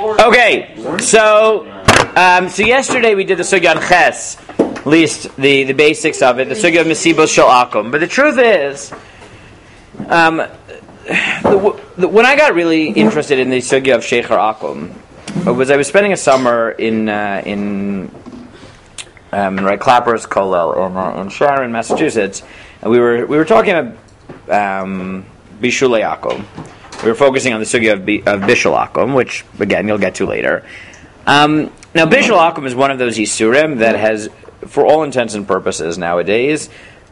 Okay, so yesterday we did the sugya on ches, at least the basics of it, the sugya of mesibos shel akum. But the truth is, when I got really interested in the sugya of shecher akum, I was spending a summer in Clapper's Kollel in Sharon, Massachusetts, and we were talking about bishulei akum. We were focusing on the sugya of bishul akum, which again you'll get to later. Now bishul akum is one of those yisurim that has, for all intents and purposes nowadays,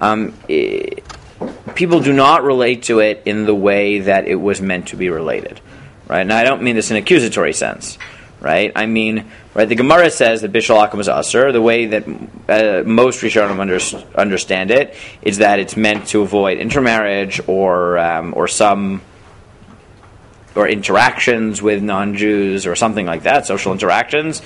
people do not relate to it in the way that it was meant to be related. Right? Now I don't mean this in an accusatory sense. Right? I mean, right? The Gemara says that bishul akum is asur. The way that most Rishonim understand it is that it's meant to avoid intermarriage or interactions with non-Jews or something like that, social interactions.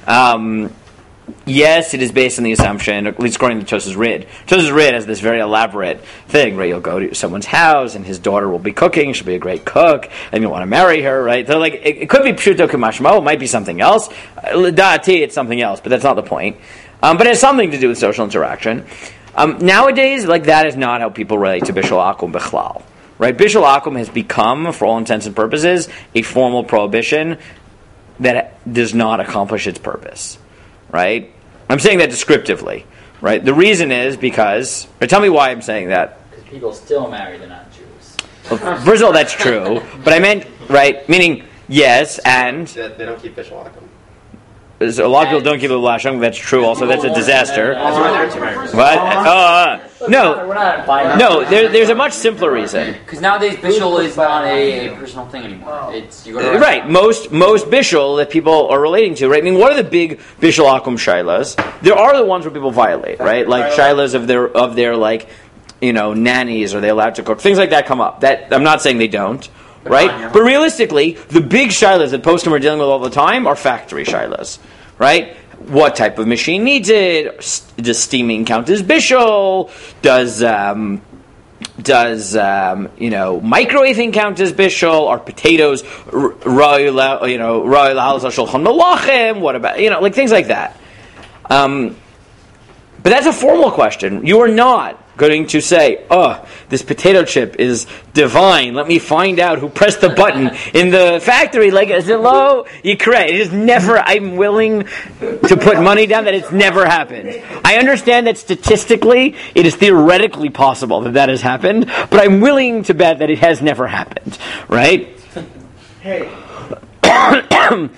Yes, it is based on the assumption, at least according to Tosas Rid. Tosas Rid has this very elaborate thing where you'll go to someone's house and his daughter will be cooking, she'll be a great cook, and you'll want to marry her, right? So like, it could be pshuto k'mashmo, it might be something else. Da'ati, it's something else, but that's not the point. But it has something to do with social interaction. Nowadays, like, that is not how people relate to bishul akum bichlal. Right? Bishul akum has become, for all intents and purposes, a formal prohibition that does not accomplish its purpose. Right? I'm saying that descriptively. Right? The reason is because... tell me why I'm saying that. Because people still marry the non-Jews. Well, first of all, that's true. But I meant, right, meaning, yes, and... They don't keep bishul akum. A lot of people don't keep it lashon. That's true. Also, that's a disaster. What? No. There's a much simpler reason. Because nowadays bishul is not a personal thing anymore. It's you go to right. Most bishul that people are relating to. Right. I mean, what are the big bishul akum shilas? There are the ones where people violate. Right. Like shilas of their like, nannies. Are they allowed to cook? Things like that come up. That I'm not saying they don't. Right? But realistically, the big shilas that poskim are dealing with all the time are factory shilas. Right? What type of machine needs it? Does steaming count as bishul? Does microwaving count as bishul? Are potatoes ra'y l'halas shulchan melachim? What about like things like that? But that's a formal question. You are not going to say, "Oh, this potato chip is divine. Let me find out who pressed the button in the factory." Like, is it low? You're correct. It is never. I'm willing to put money down that it's never happened. I understand that statistically, it is theoretically possible that has happened, but I'm willing to bet that it has never happened. Right? Hey. Ad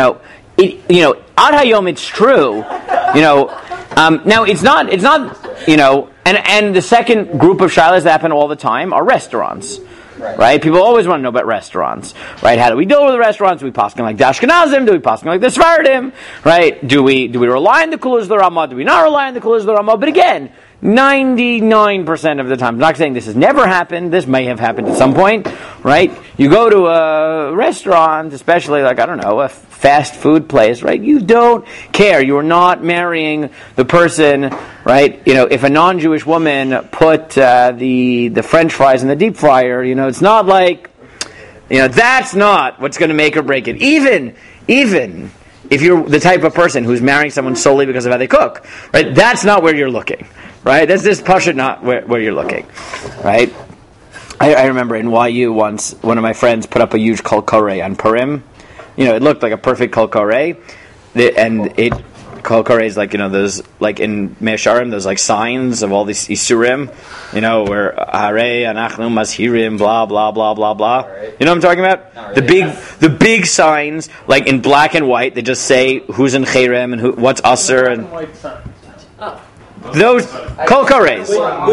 hayom, it's true. Now it's not. And the second group of shilas that happen all the time are restaurants. Right? People always want to know about restaurants. Right? How do we deal with the restaurants? Do we paskin like the Ashkenazim? Do we paskin like the Sephardim? Right? Do we rely on the Kuluz the Ramah? Do we not rely on the Kuluz the Ramah? But again, 99% of the time, I'm not saying this has never happened, this may have happened at some point, right? You go to a restaurant, especially like, I don't know, a fast food place, right? You don't care. You are not marrying the person, right? If a non-Jewish woman put the French fries in the deep fryer, it's not like, that's not what's going to make or break it. Even if you're the type of person who's marrying someone solely because of how they cook, right? That's not where you're looking. Right? That's just pashut not where you're looking. Right? I remember in YU once, one of my friends put up a huge kol koreh on Purim. It looked like a perfect kol koreh. Kol koreh is like, those, like in Mea Shearim, those like signs of all these isurim, where harei anachnu mazhirim, blah, blah, blah, blah, blah. Right. You know what I'm talking about? The big signs, like in black and white, they just say who's in cherem and what's asur and... Those kol korehs.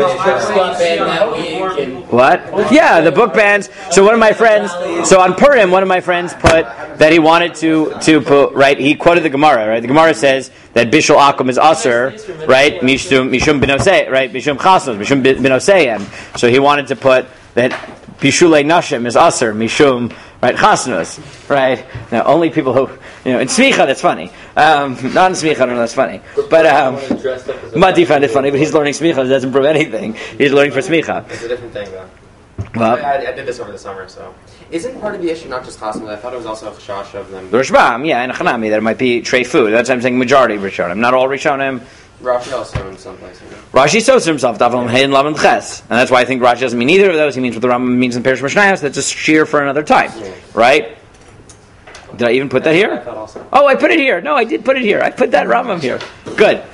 What? Yeah, the book bans. So on Purim, one of my friends put that he wanted to put, right, he quoted the Gemara, right? The Gemara says that bishul akum is asur, right? Mishum binosei, right? Mishum chasnos, mishum binoseihem. So he wanted to put that bishulei nashim is asur, mishum, right, chasnos, right? Now, only people who, in smicha, that's funny. Not in smicha, I don't know, that's funny. But, Mati found it funny, but he's learning smicha, it doesn't prove anything. He's learning for smicha. It's a different thing, though. Well, I did this over the summer, so isn't part of the issue not just Chasam? I thought it was also a chashash of them. the Rashbam, yeah, and a Chanami, that it might be trey food. That's what I'm saying. Majority of Rishonim, not all Rishonim. Rashi also in some places. Rashi sows himself Dafal Hey and Lavan Ches, and that's why I think Rashi doesn't mean either of those. He means what the Rambam means in Perish Mishnayos. That's a shear for another time, right? Did I even put that here? Oh, I put it here. No, I did put it here. I put that Rambam here. Good.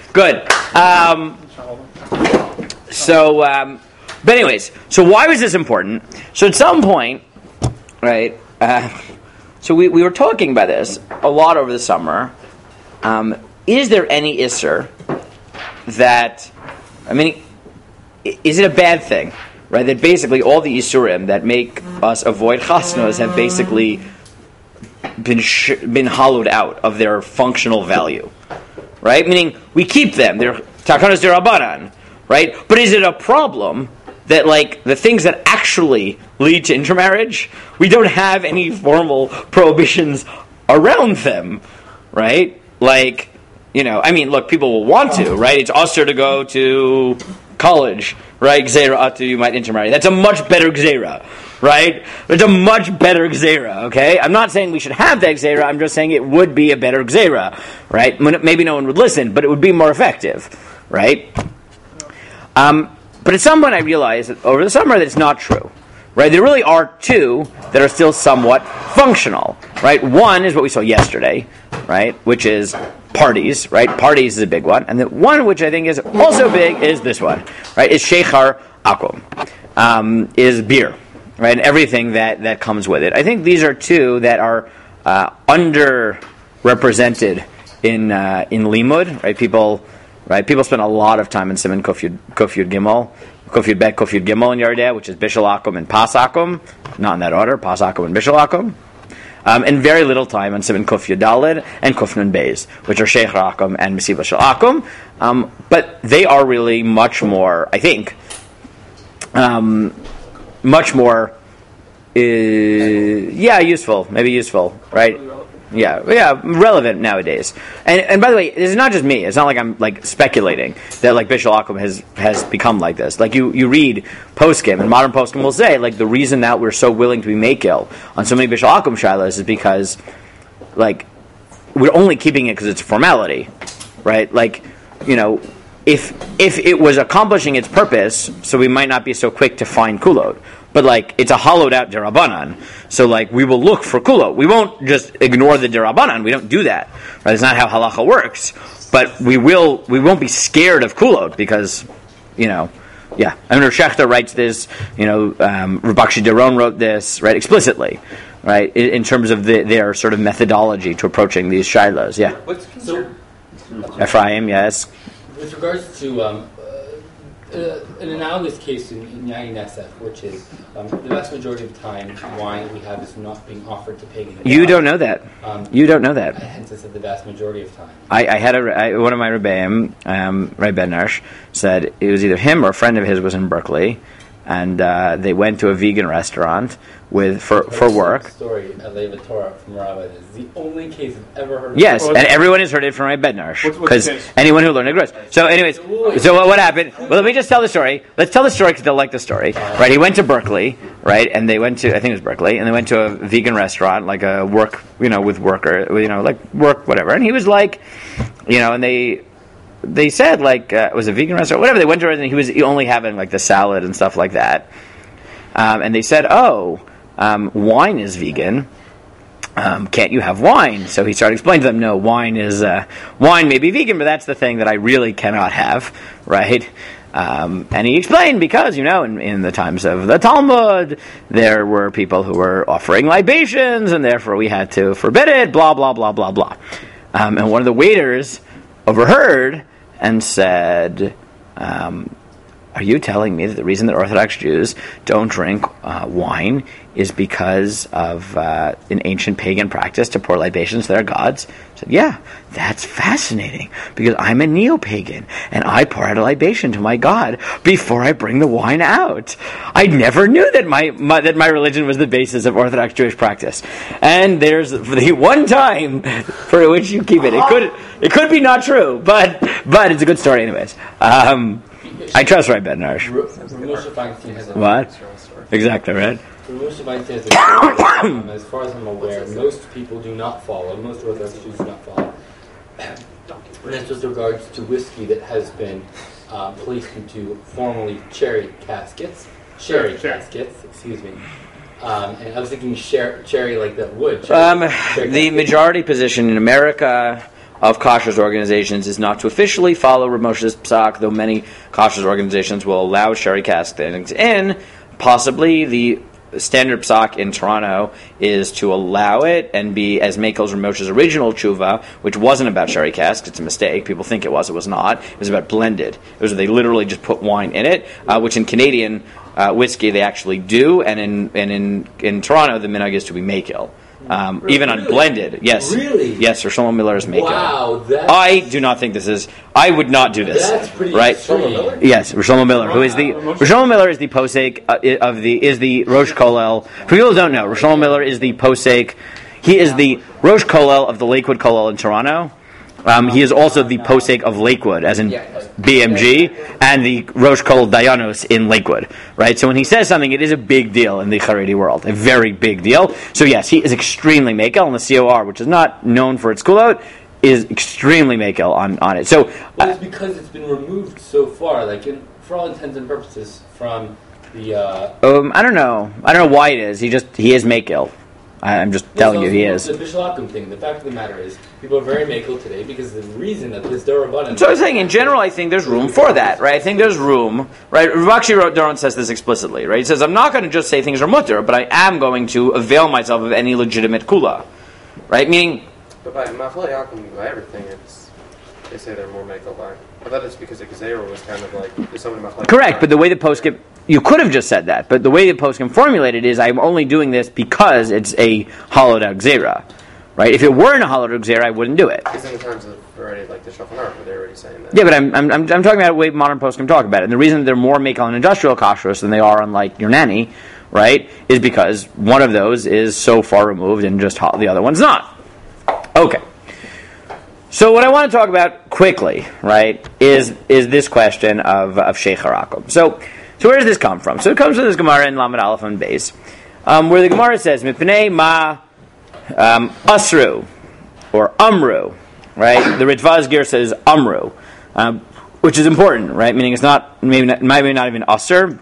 But anyways, so why was this important? So at some point, right? So we were talking about this a lot over the summer. Is there any Isser that, is it a bad thing, right? That basically all the Isurim that make us avoid chasnos have basically been hollowed out of their functional value, right? Meaning we keep them; they're takanos derabanan, right? But is it a problem that, like, the things that actually lead to intermarriage, we don't have any formal prohibitions around them, right? Like, look, people will want to, right? It's usher to go to college, right? Gzeira atu, you might intermarry. That's a much better gzeira, right? It's a much better gzeira, okay? I'm not saying we should have that gzeira, I'm just saying it would be a better gzeira, right? Maybe no one would listen, but it would be more effective, right? But at some point I realized that over the summer that it's not true, right? There really are two that are still somewhat functional, right? One is what we saw yesterday, right? Which is parties, right? Parties is a big one. And the one which I think is also big is this one, right? Is Sheikhar Akum, is beer, right? And everything that comes with it. I think these are two that are underrepresented in Limud, right? People spend a lot of time in Siman Kofyud Gimel, Kofyud Bet, Kofyud Gimel in Yardeh, which is Bishul Akum and Pas Akum, not in that order, Pas Akum and Bishul Akum. And very little time on Siman Kofyud Daled and Kofnun Beis, which are Sheikh Akum and Mesiva Shel Akum. But they are really much more, I think, useful, right? Yeah, relevant nowadays. And by the way, this is not just me. It's not like I'm like speculating that like Bishul Akum has become like this. Like you read poskim, and modern poskim will say like the reason that we're so willing to be makil on so many Bishul Akum shilas is because like we're only keeping it because it's a formality, right? Like if it was accomplishing its purpose, so we might not be so quick to find kulot. But like it's a hollowed out derabanan, so like we will look for kulot. We won't just ignore the derabanan. We don't do that. Right? It's not how halacha works. But we won't be scared of kulot because, Rav Shechter writes this. Rav Bakshi Doron wrote this right explicitly, right in terms of their sort of methodology to approaching these shilas. Yeah. What's concerned? Ephraim, yes. With regards to an analogous case in Yain Nesef, which is the vast majority of the time wine we have is not being offered to pagan. You don't know that. You don't know that. Hence, I said the vast majority of time. I had one of my Rebbeim, Ray Ben-Narsh, said it was either him or a friend of his was in Berkeley, and they went to a vegan restaurant for work. Story at Leva Torah from Rabbi is the only case I've ever heard of. Yes, and everyone has heard it from Ray Ben-Narsh because anyone who learned English. So, anyways, so what happened? Well, let me just tell the story. Let's tell the story because they'll like the story, right? He went to Berkeley, right? And they went to, I think it was Berkeley, and they went to a vegan restaurant, like a work, with worker, like work whatever. And he was like, and they said like it was a vegan restaurant, whatever. They went to it, and he was only having like the salad and stuff like that. And they said, wine is vegan. Can't you have wine? So he started explaining to them, no, wine may be vegan, but that's the thing that I really cannot have, right? And he explained because, in the times of the Talmud, there were people who were offering libations, and therefore we had to forbid it, blah, blah, blah, blah, blah. And one of the waiters overheard and said, are you telling me that the reason that Orthodox Jews don't drink wine is because of an ancient pagan practice to pour libations to their gods? I said, yeah, that's fascinating, because I'm a neo-pagan, and I pour out a libation to my God before I bring the wine out. I never knew that my religion was the basis of Orthodox Jewish practice. And there's the one time for which you keep it. It could be not true, but it's a good story anyways. I trust Ray Ben-Narsh. Moshe Feinstein has What? exactly, right? For most of as far as I'm aware, most people do not follow, most Orthodox Jews do not follow. And that's with regards to whiskey that has been placed into formerly sherry caskets, excuse me. And I was thinking cherry like that wood. The majority position in America of kashrus organizations is not to officially follow Rav Moshe's psak, though many kashrus organizations will allow sherry caskets in. Possibly the standard psak in Toronto is to allow it and be as Mekel's Rav Moshe's original tshuva, which wasn't about sherry cask. It's a mistake. People think it was. It was not. It was about blended. It was they literally just put wine in it, which in Canadian whiskey they actually do, and in Toronto the minhag is to be Mekel. Even on blended, yes. Really? Yes, Rosh Hashanah Miller is Mekel. Wow, I do not think this is. I would not do this. That's pretty right? extreme. Yes, Rosh Hashanah Miller, who is the Rosh Hashanah Miller is the posek is the Rosh Kollel. For people who don't know, Rosh Hashanah Miller is the posek. He is the Rosh Kollel of the Lakewood Kollel in Toronto. He is also the posek of Lakewood, as in BMG, and the Rosh Kollel Dayanos in Lakewood. Right. So when he says something, it is a big deal in the Haredi world, a very big deal. So yes, he is extremely mekel, and the COR, which is not known for its kulot, is extremely mekel on it. So it's because it's been removed so far, for all intents and purposes, from the. I don't know why it is. He is mekel. I'm just telling you, he is. The Bishalakim thing. The fact of the matter is, people are very mekel today because the reason that this Darabbanan. So I was saying, in general, I think there's room for that, right? I think there's room, right? Rav Ashi Doron says this explicitly, right? He says, I'm not going to just say things are mutter, but I am going to avail myself of any legitimate kula, right? Meaning. But by Machlei Yaakov, by everything, they say they're more mekel by. I thought it's because the Gezerah was kind of like there's so many Machlei. Correct, but the way the poskim. You could have just said that, but the way the poskim formulated is, I'm only doing this because it's a hollowed out gzera, right? If it weren't a hollowed out gzera, I wouldn't do it. Because in terms of already like the Shulchan Aruch, they're already saying that. Yeah, but I'm talking about the way modern poskim talk about it, and the reason they're more mekel on industrial kashrus than they are on like your nanny, right, is because one of those is so far removed and just the other one's not. Okay. So what I want to talk about quickly, right, is this question of Sheikh Harakum. So where does this come from? So it comes from this Gemara in Lamed Aleph on base, where the Gemara says, Mipnei ma asru, or amru, right? The Ritvaz Ger says amru, which is important, right? Meaning it's not, maybe not even asr.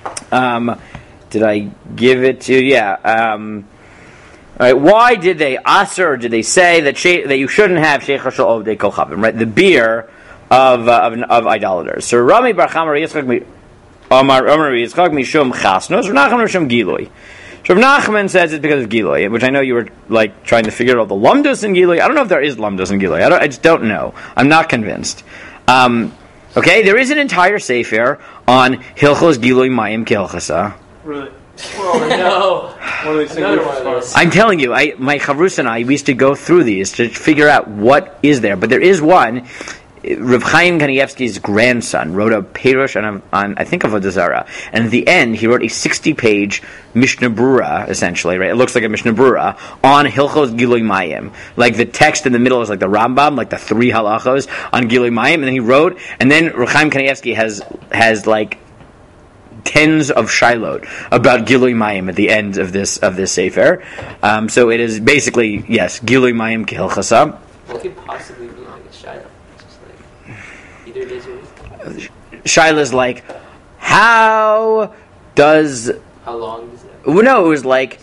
Did I give it to you? Yeah. All right, why did they asr, or did they say that you shouldn't have Sheikh Hashal Ovdei Kochavim, right? The beer of idolaters. So Rami Bar Chamar Yitzchak Amar Yitzchak Mishum Chasnos, Rav Nachman Mishum Gilui. So Rav Nachman says it's because of Gilui, which I know you were like trying to figure out the lumdus in Gilui. I don't know if there is lumdus in Gilui. I just don't know. I'm not convinced. Okay, there is an entire sefer on Hilchos Gilui Mayim Kehilchasa. Really? Oh no! Another one of those. I'm telling you, my chavrus and I, we used to go through these to figure out what is there. But there is one. Reb Chaim Kanievsky's grandson wrote a perush on I think, Avodah Zarah, and at the end he wrote a 60-page Mishnah Brura, essentially, right? It looks like a Mishnah Brura on Hilchos Gilui Mayim. Like the text in the middle is like the Rambam, like the 3 halachos on Gilui Mayim, and then he wrote, and then Reb Chaim Kanievsky has like tens of shiloh about Gilui Mayim at the end of this sefer. So it is basically, yes, Gilui Mayim Kehilchasa. What could possibly be like a shiloh? Either it is or it isn't. Shiloh's like, how long is it? No, it was like,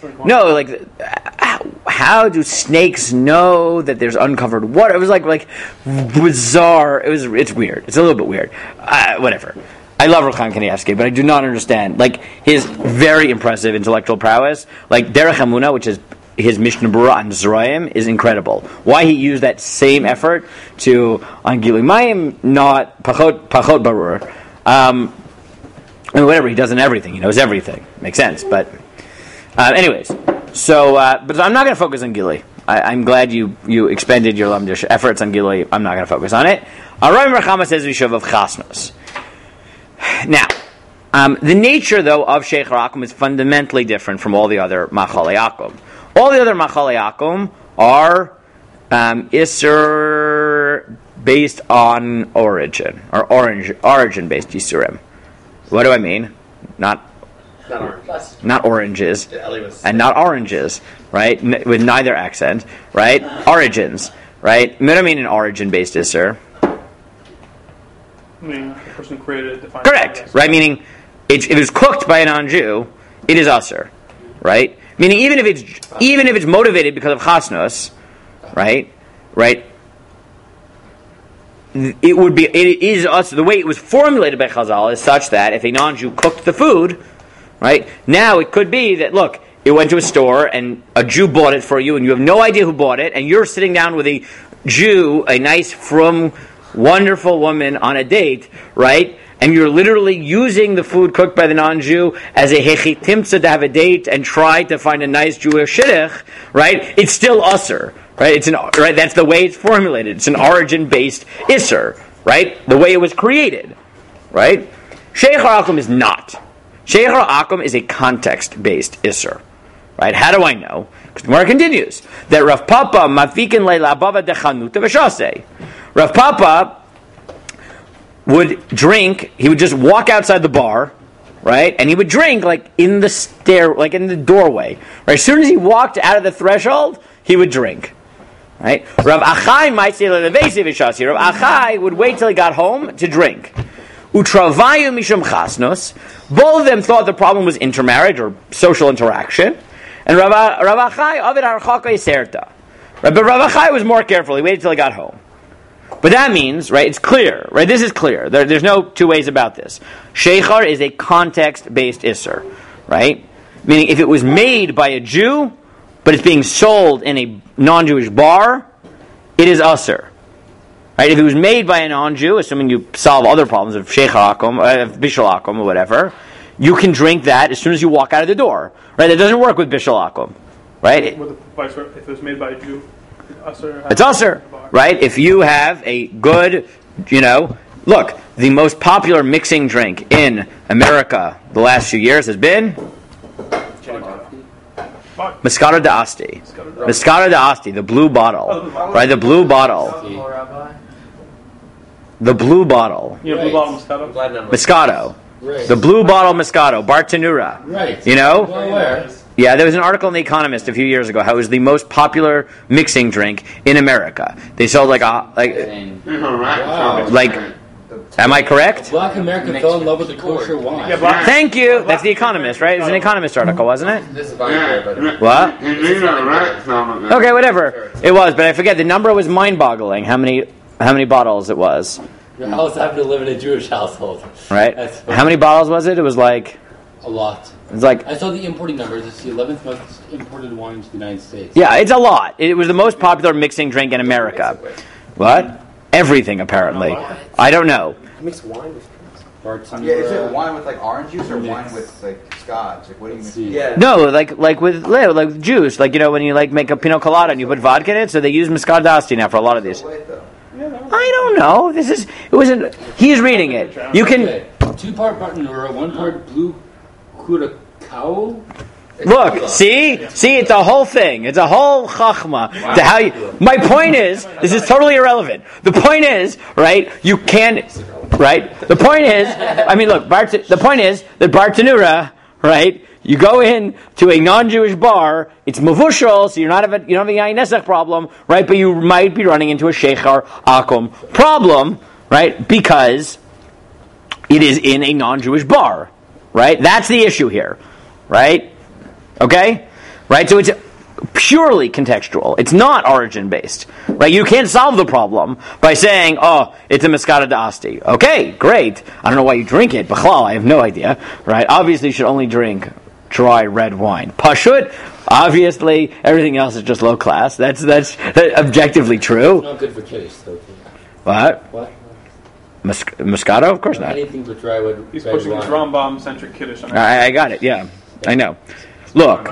how do snakes know that there's uncovered water? It was like bizarre. It's weird. It's a little bit weird. Whatever. I love Reb Chaim Kanievsky, but I do not understand his very impressive intellectual prowess. Like Derech Hamuna, which is his Mishnah Brura on Zerayim, is incredible. Why he used that same effort on Gilui Mayim, not Pachot Barur. Whatever, he does in everything. He knows everything. Makes sense. But anyways, so but I'm not going to focus on Gilui. I'm glad you expended your lamdish efforts on Gilui. I'm not going to focus on it. Rami Bar Chama says Vishav of Chasnos. Now, the nature, though, of Sheikh Harakum is fundamentally different from all the other Machalei Yaakov. All the other Machalei Yaakov are Isser based on origin, or origin-based Yisurim. What do I mean? Not Not oranges. not oranges, Yeah, Ellie was. and not oranges, right? With neither accent, right? Origins, right? What do I mean an origin-based isser? I mean, the person who created it defined Correct, it. right? Meaning, if it was cooked by a non-Jew, it is usser, right? Meaning, even if it's motivated because of chasnos, right? It is us. The way it was formulated by Chazal is such that if a non-Jew cooked the food, right? Now it could be that, look, it went to a store and a Jew bought it for you, and you have no idea who bought it, and you're sitting down with a Jew, a nice, frum, wonderful woman on a date, right? And you're literally using the food cooked by the non-Jew as a hechitimtza to have a date and try to find a nice Jewish shidduch, right? It's still usser, right? Right. That's the way it's formulated. It's an origin-based isser, right? The way it was created, right? Sheikhar Akum is not. Sheikhar Akum is a context-based isser, right? How do I know? Because the Gemara continues that Rav Papa mafikin leila abava dechanuta v'shasei. Rav Papa would drink. He would just walk outside the bar, right? And he would drink like in the doorway. Right? As soon as he walked out of the threshold, he would drink. Right? Rav Achai might say levesi v'shasi. Rav Achai would wait till he got home to drink. Utravayu mishum chasnos. Both of them thought the problem was intermarriage or social interaction. And Rav Achai avid harchaka iserta. But Rav Achai was more careful. He waited till he got home. But that means, right, it's clear, right, this is clear. There's no two ways about this. Sheikhar is a context-based isser, right? Meaning if it was made by a Jew, but it's being sold in a non-Jewish bar, it is usser. Right? If it was made by a non-Jew, assuming you solve other problems of Sheikhar Akum, Bishul Akum, or whatever, you can drink that as soon as you walk out of the door. Right? That doesn't work with Bishul Akum. Right? If it was made by a Jew, it's usser. Right? If you have a good, look, the most popular mixing drink in America the last few years has been Moscato d'Asti. Moscato d'Asti, the blue bottle. Right? The blue bottle. The blue bottle. You know, blue bottle Moscato? Moscato. Right. The blue bottle Moscato. Bartanura. Right. You know? Well, where? Yeah, there was an article in The Economist a few years ago how it was the most popular mixing drink in America. They sold Wow. am I correct? Black America fell in love with the kosher wine. Yeah, Thank you. That's The Economist, right? It was an Economist article, wasn't it? This is voluntary, What? Okay, Okay, whatever. It was, but I forget. The number was mind-boggling. How many bottles it was? Your house happened to live in a Jewish household. Right? That's funny. How many bottles was it? It was like... A lot. It's like... I saw the importing numbers. It's the 11th most imported wine to the United States. Yeah, it's a lot. It was the most popular mixing drink in America. What? Everything, apparently. I don't know. Mix wine with Bartanura. Yeah, is it wine with like orange juice or wine with like scotch? Like what do you mean? Yeah. No, like with juice. Like, when you make a pina colada and you put vodka in it, so they use Moscato d'Asti now for a lot of these. Wait, though. I don't know. He's reading it. You can... Okay. 2-part Bartanura, 1 part blue curacao. Look, see, it's a whole thing. It's a whole chachma to how you. My point is, this is totally irrelevant. The point is, right? You can't, right? The point is, I mean, look. The point is that Bartanura, right? You go in to a non-Jewish bar. It's mavushal, so you don't have a yain nesach problem, right? But you might be running into a sheikhar akum problem, right? Because it is in a non-Jewish bar, right? That's the issue here, right? Okay? Right? So it's purely contextual. It's not origin-based. Right? You can't solve the problem by saying, oh, it's a Moscato d'Asti. Okay, great. I don't know why you drink it. B'chlal, I have no idea. Right? Obviously, you should only drink dry red wine. Pashut, obviously, everything else is just low class. That's objectively true. It's not good for taste, though. What? Moscato? Of course not. Anything but dry red He's red pushing this wine. Rambam-centric Kiddush on I got it, yeah. I know. Look,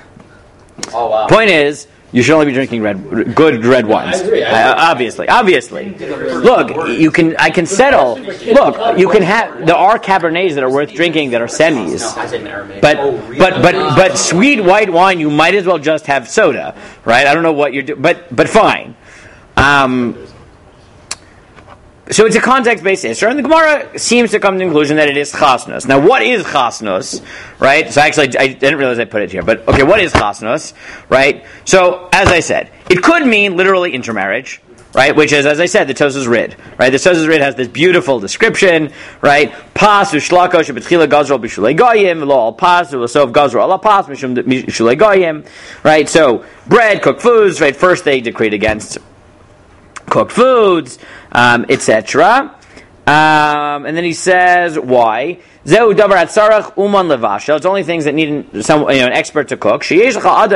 Oh wow. point is, you should only be drinking good red wines. I agree. Obviously. Look, I can settle. Look, you can have. There are Cabernets that are worth drinking that are semis. I said Merrimack. But sweet white wine, you might as well just have soda, right? I don't know what you're doing, but fine. So it's a context-based Isser, and the Gemara seems to come to the conclusion that it is chasnos. Now, what is chasnos, right? So actually, I didn't realize I put it here, but okay, what is chasnos, right? So, as I said, it could mean literally intermarriage, right? Which is, as I said, the Tosas Rid, right? The Tosas Rid has this beautiful description, right? Pas ushlako shebetchila gazro b'shulei goyim, lo al pas u'lasov gazro ala pas mishulei goyim, right? So, bread, cooked foods, right? First they decreed against cooked foods, etc. And then he says, why? Zeu davar atzarach uman levashel. It's only things that need an expert to cook. There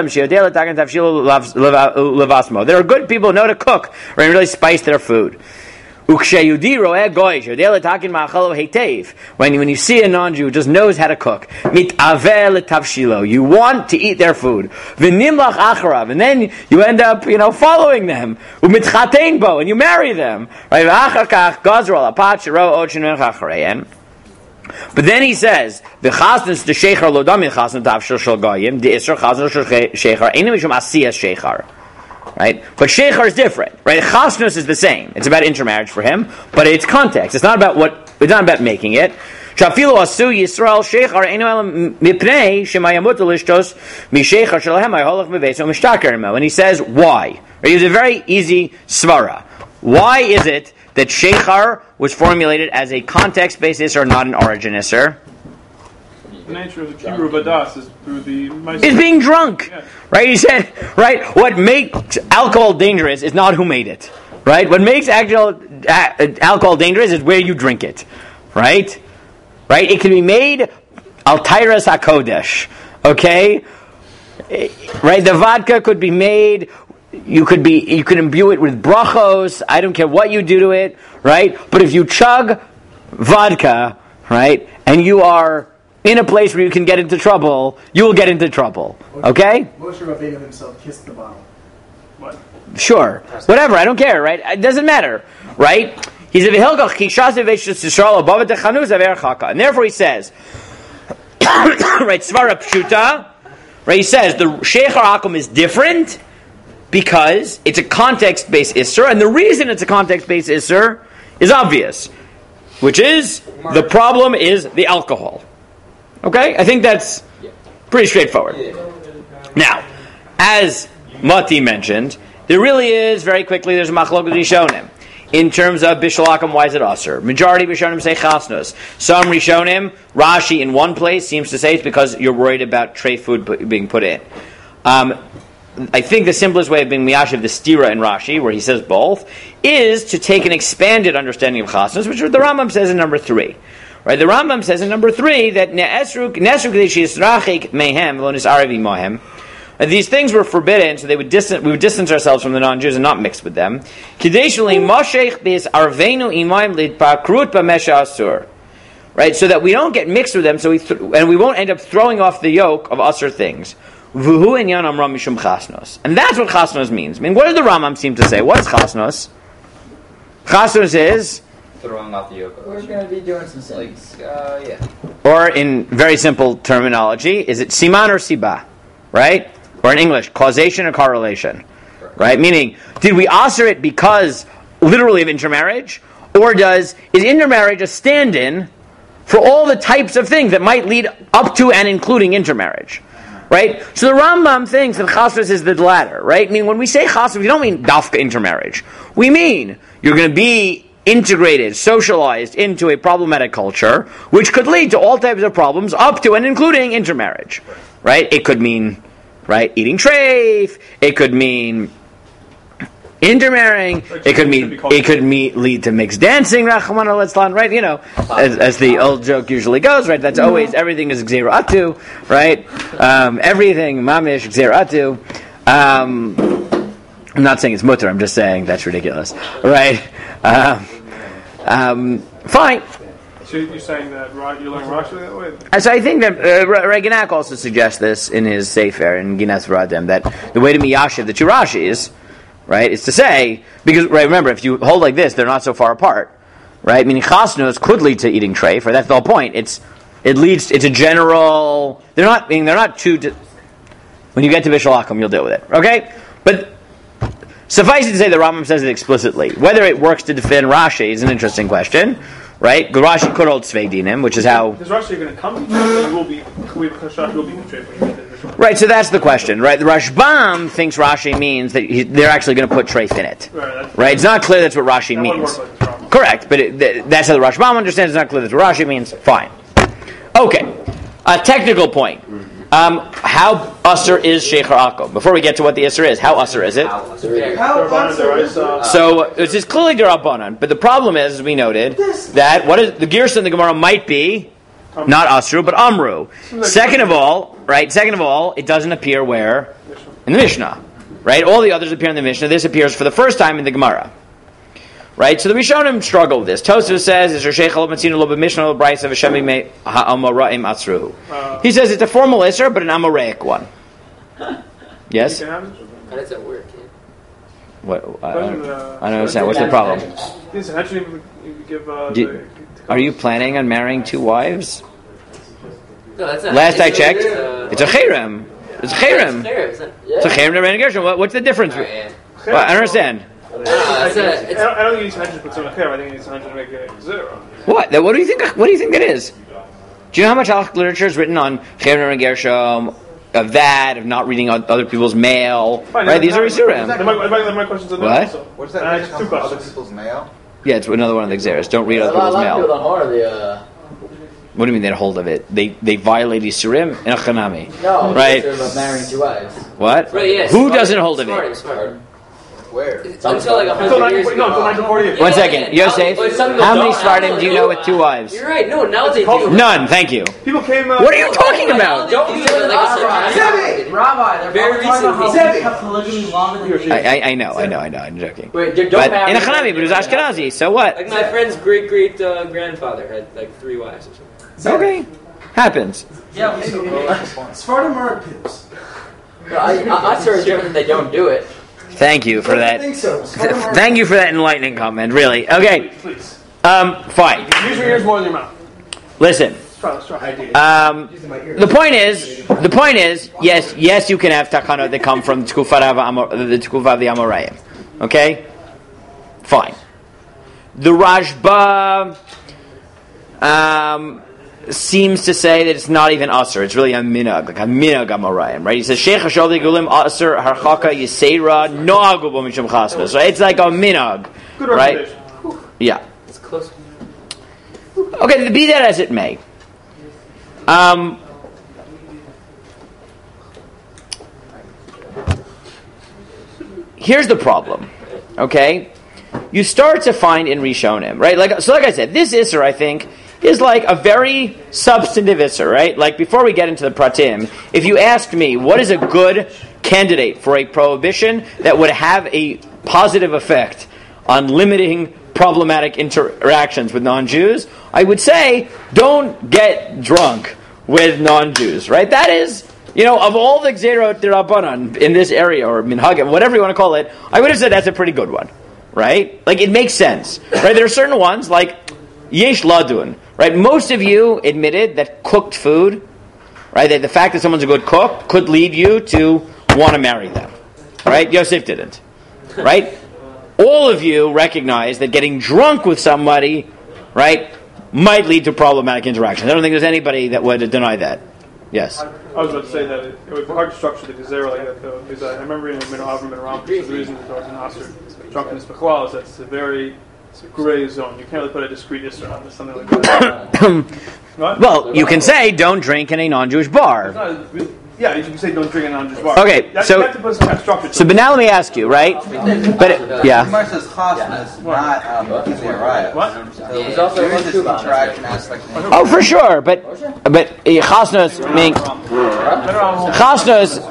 are good people who know to cook or really spice their food. When you see a non-Jew who just knows how to cook, you want to eat their food, and then you end up, following them, and you marry them. But then he says, the chasnas the sheichar lo dami chasnas tavshil shel goyim, the isra chasnas shel sheichar enu mishum asiyas sheichar. Right? But sheichar is different, right? Chasnos is the same. It's about intermarriage for him, but it's context. It's not about making it. Shafilu asu Yisrael sheichar enu elam mipnei shemayamut lishtos mi sheichar shelahem ayholach beveso mishtaker imo. And he says, why? Right? It's a very easy svara. Why is it that sheichar was formulated as a context-based isser, not an origin isser? The nature of the kibru badas is through the... It's being drunk, yeah. Right? He said, right, what makes alcohol dangerous is not who made it, right? What makes alcohol dangerous is where you drink it, right? Right? It can be made al tairas hakodesh, okay? Right? The vodka could be made... You could imbue it with brachos. I don't care what you do to it, right? But if you chug vodka, right, and you are in a place where you can get into trouble, you will get into trouble. Okay? Moshe Rabbeinu himself kissed the bottle. What? Sure. Whatever. I don't care, right? It doesn't matter, right? He's a v'hilgach kishas v'veishus Yisrael above techanuz aver chaka. And therefore he says, right, svara pshuta, right, he says the sheichar akum is different because it's a context-based isser, and the reason it's a context-based isser is obvious, which is the problem is the alcohol. Okay? I think that's pretty straightforward. Now, as Mati mentioned, there really is, very quickly, there's a machlokes rishonim. In terms of bishul akum, why is it aser? Majority of rishonim say chasnos. Some rishonim, Rashi in one place seems to say it's because you're worried about tray food being put in. I think the simplest way of being miyashiv the stira in Rashi, where he says both, is to take an expanded understanding of chasnos, which the Rambam says in number 3. Right? The Rambam says in number 3 that ne'esru k'deshi yisrachik mehem v'lo nis'arav imohem. These things were forbidden, so we would distance ourselves from the non-Jews and not mix with them. Kideshli moshech bis arvenu imohem lidpakrut b'mesha asur. Right? So that we don't get mixed with them, and we won't end up throwing off the yoke of asur things. V'hu enyan amram mishum chasnos. And that's what chasnos means. I mean, what does the Rambam seem to say? What is chasnos? Chasnos is... throwing off the yoke. We're going to be doing some things. Yeah. Or in very simple terminology, is it siman or siba? Right? Or in English, causation or correlation? Right? Meaning, did we asr it because, literally, of intermarriage? Or is intermarriage a stand-in for all the types of things that might lead up to and including intermarriage? Right? So the Rambam thinks that chasnos is the latter, right? I mean, when we say chasnos, we don't mean dafka intermarriage. We mean you're going to be integrated, socialized into a problematic culture, which could lead to all types of problems, up to and including intermarriage. Right? It could mean, right, eating treif. It could mean intermarrying. It could lead to mixed dancing, Rachmana litzlan, right? You know, as the old joke usually goes, right? That's always, everything is gzeira atu, right? Everything, mamish, gzeira atu. I'm not saying it's mutter, I'm just saying that's ridiculous, right? Fine. So you're saying that you learn Rashi that way? So I think that Reganak also suggests this in his Sefer, in Ginas V'Radem, that the way to miyashiv the two Rashis, right, is to say, because, right, remember, if you hold like this, they're not so far apart, right? Meaning chasnos could lead to eating treif, right? That's the whole point. It's a general, they're not too, when you get to bishul akum, you'll deal with it, okay? But suffice it to say the Rambam says it explicitly. Whether it works to defend Rashi is an interesting question, right? Rashi could hold Tzvei Dinim, which is how... Is Rashi going to come to you? Will be betrayed. Right, so that's the question, right? The Rashbam thinks Rashi means that they're actually going to put treif in it. Right, it's not clear that's what Rashi means. Correct, but that's how the Rashbam understands. It's not clear that's what Rashi means. Fine. Okay, a technical point. How usher is Sheikher Akum? Before we get to what the usher is, how usher is it? So it's just clearly D'Rabbanan, but the problem is, as we noted, that what is the Gersa in the Gemara might be not Asru, but Amru. Second of all, it doesn't appear where? In the Mishnah. Right? All the others appear in the Mishnah. This appears for the first time in the Gemara. Right? So the Rishonim struggle with this. Tosfos says, "Is Sheikh Matzina lo b'Mishnah lo Brayso v'Shemi me ha'amoraim Asru." He says it's a formal Isser, but an Amoraic one. Yes? How does that work? What? I don't understand. What's the problem? Are you planning on marrying 2 wives? No, that's not. Last I checked, it's a cherem. It's a cherem. It's a cherem to Ren Gershon. What's the difference? Well, I don't understand. I don't think it's 100 to put some cherem. I think it's 100 to make it 0. What? What do you think? What do you think that is? Do you know how much halachic literature is written on cherem to Ren Gershon? Of that, of not reading other people's mail, right? These are isurim. My questions are what? What's that? Two other people's mail? Yeah, it's another one of the Xeris. Don't read other people's mail. What do you mean they hold of it? They violate isurim in a chanami. No, right? About marrying 2 wives. What? Right, yeah, who doesn't hold of it? Smart. Where? Until like 100 years ago. 1940. 1 second, Yosef. How many Svardim do you know with 2 wives? You're right. No, now they do. None. Thank you. People came. What are you talking about? Don't use it like a sarcastic. Rabbi, they're Very recently. have polygamy longer than I know. I'm joking. Wait, don't but in a chanami, but it was Ashkenazi. So what? Like my friend's great grandfather had like 3 wives or something. Okay, happens. Yeah, Sfardim are pips. I swear it's different that they don't do it. Thank you for that. I think so. Thank you for that enlightening comment. Really. Okay. Please. Fine. Use your ears more than your mouth. Listen. Let's try. The point is, yes, you can have takana that come from the Tkufa of the Amoraim. Okay? Fine. The Rashba seems to say that it's not even Asr, it's really a minag, like a minag Amoraim, right? He says, Sheikh Hashal Gulim Asr Harchaka Yisera Noagu Bo Mishum Chasnos. Right? It's like a minag. Good right? Yeah. It's close. Okay, be that as it may. Here's the problem. Okay? You start to find in Rishonim, right? Like I said, this Isser, I think, is like a very substantive Isser, right? Like, before we get into the Pratim, if you asked me, what is a good candidate for a prohibition that would have a positive effect on limiting problematic interactions with non-Jews, I would say, don't get drunk with non-Jews, right? That is, of all the Gzerot D'Rabbanan in this area, or Minhagim, whatever you want to call it, I would have said that's a pretty good one, right? Like, it makes sense, right? There are certain ones, like Yesh Ladun, right? Most of you admitted that cooked food, right, that the fact that someone's a good cook could lead you to want to marry them, right? Yosef didn't, right? All of you recognize that getting drunk with somebody, right, might lead to problematic interactions. I don't think there's anybody that would deny that. Yes? I was about to say that it would be hard to structure the Gezerah like that, though, because I remember in Avram and Ram, the reason that there was an Asr drunkenness Bechwal is that it's a very gray zone. You can't really put a discrete Isser on something like that. What? Well, you can say don't drink in a non-Jewish bar. Yeah, you can say don't drink in a non-Jewish bar. Okay, you have to put some kind of structure to it. But now let me ask you, right? Yeah. Gemara says chasnas, not Gezerah. What? There's also There is this interaction aspect. Oh, for sure, but chasnos mean chasnos.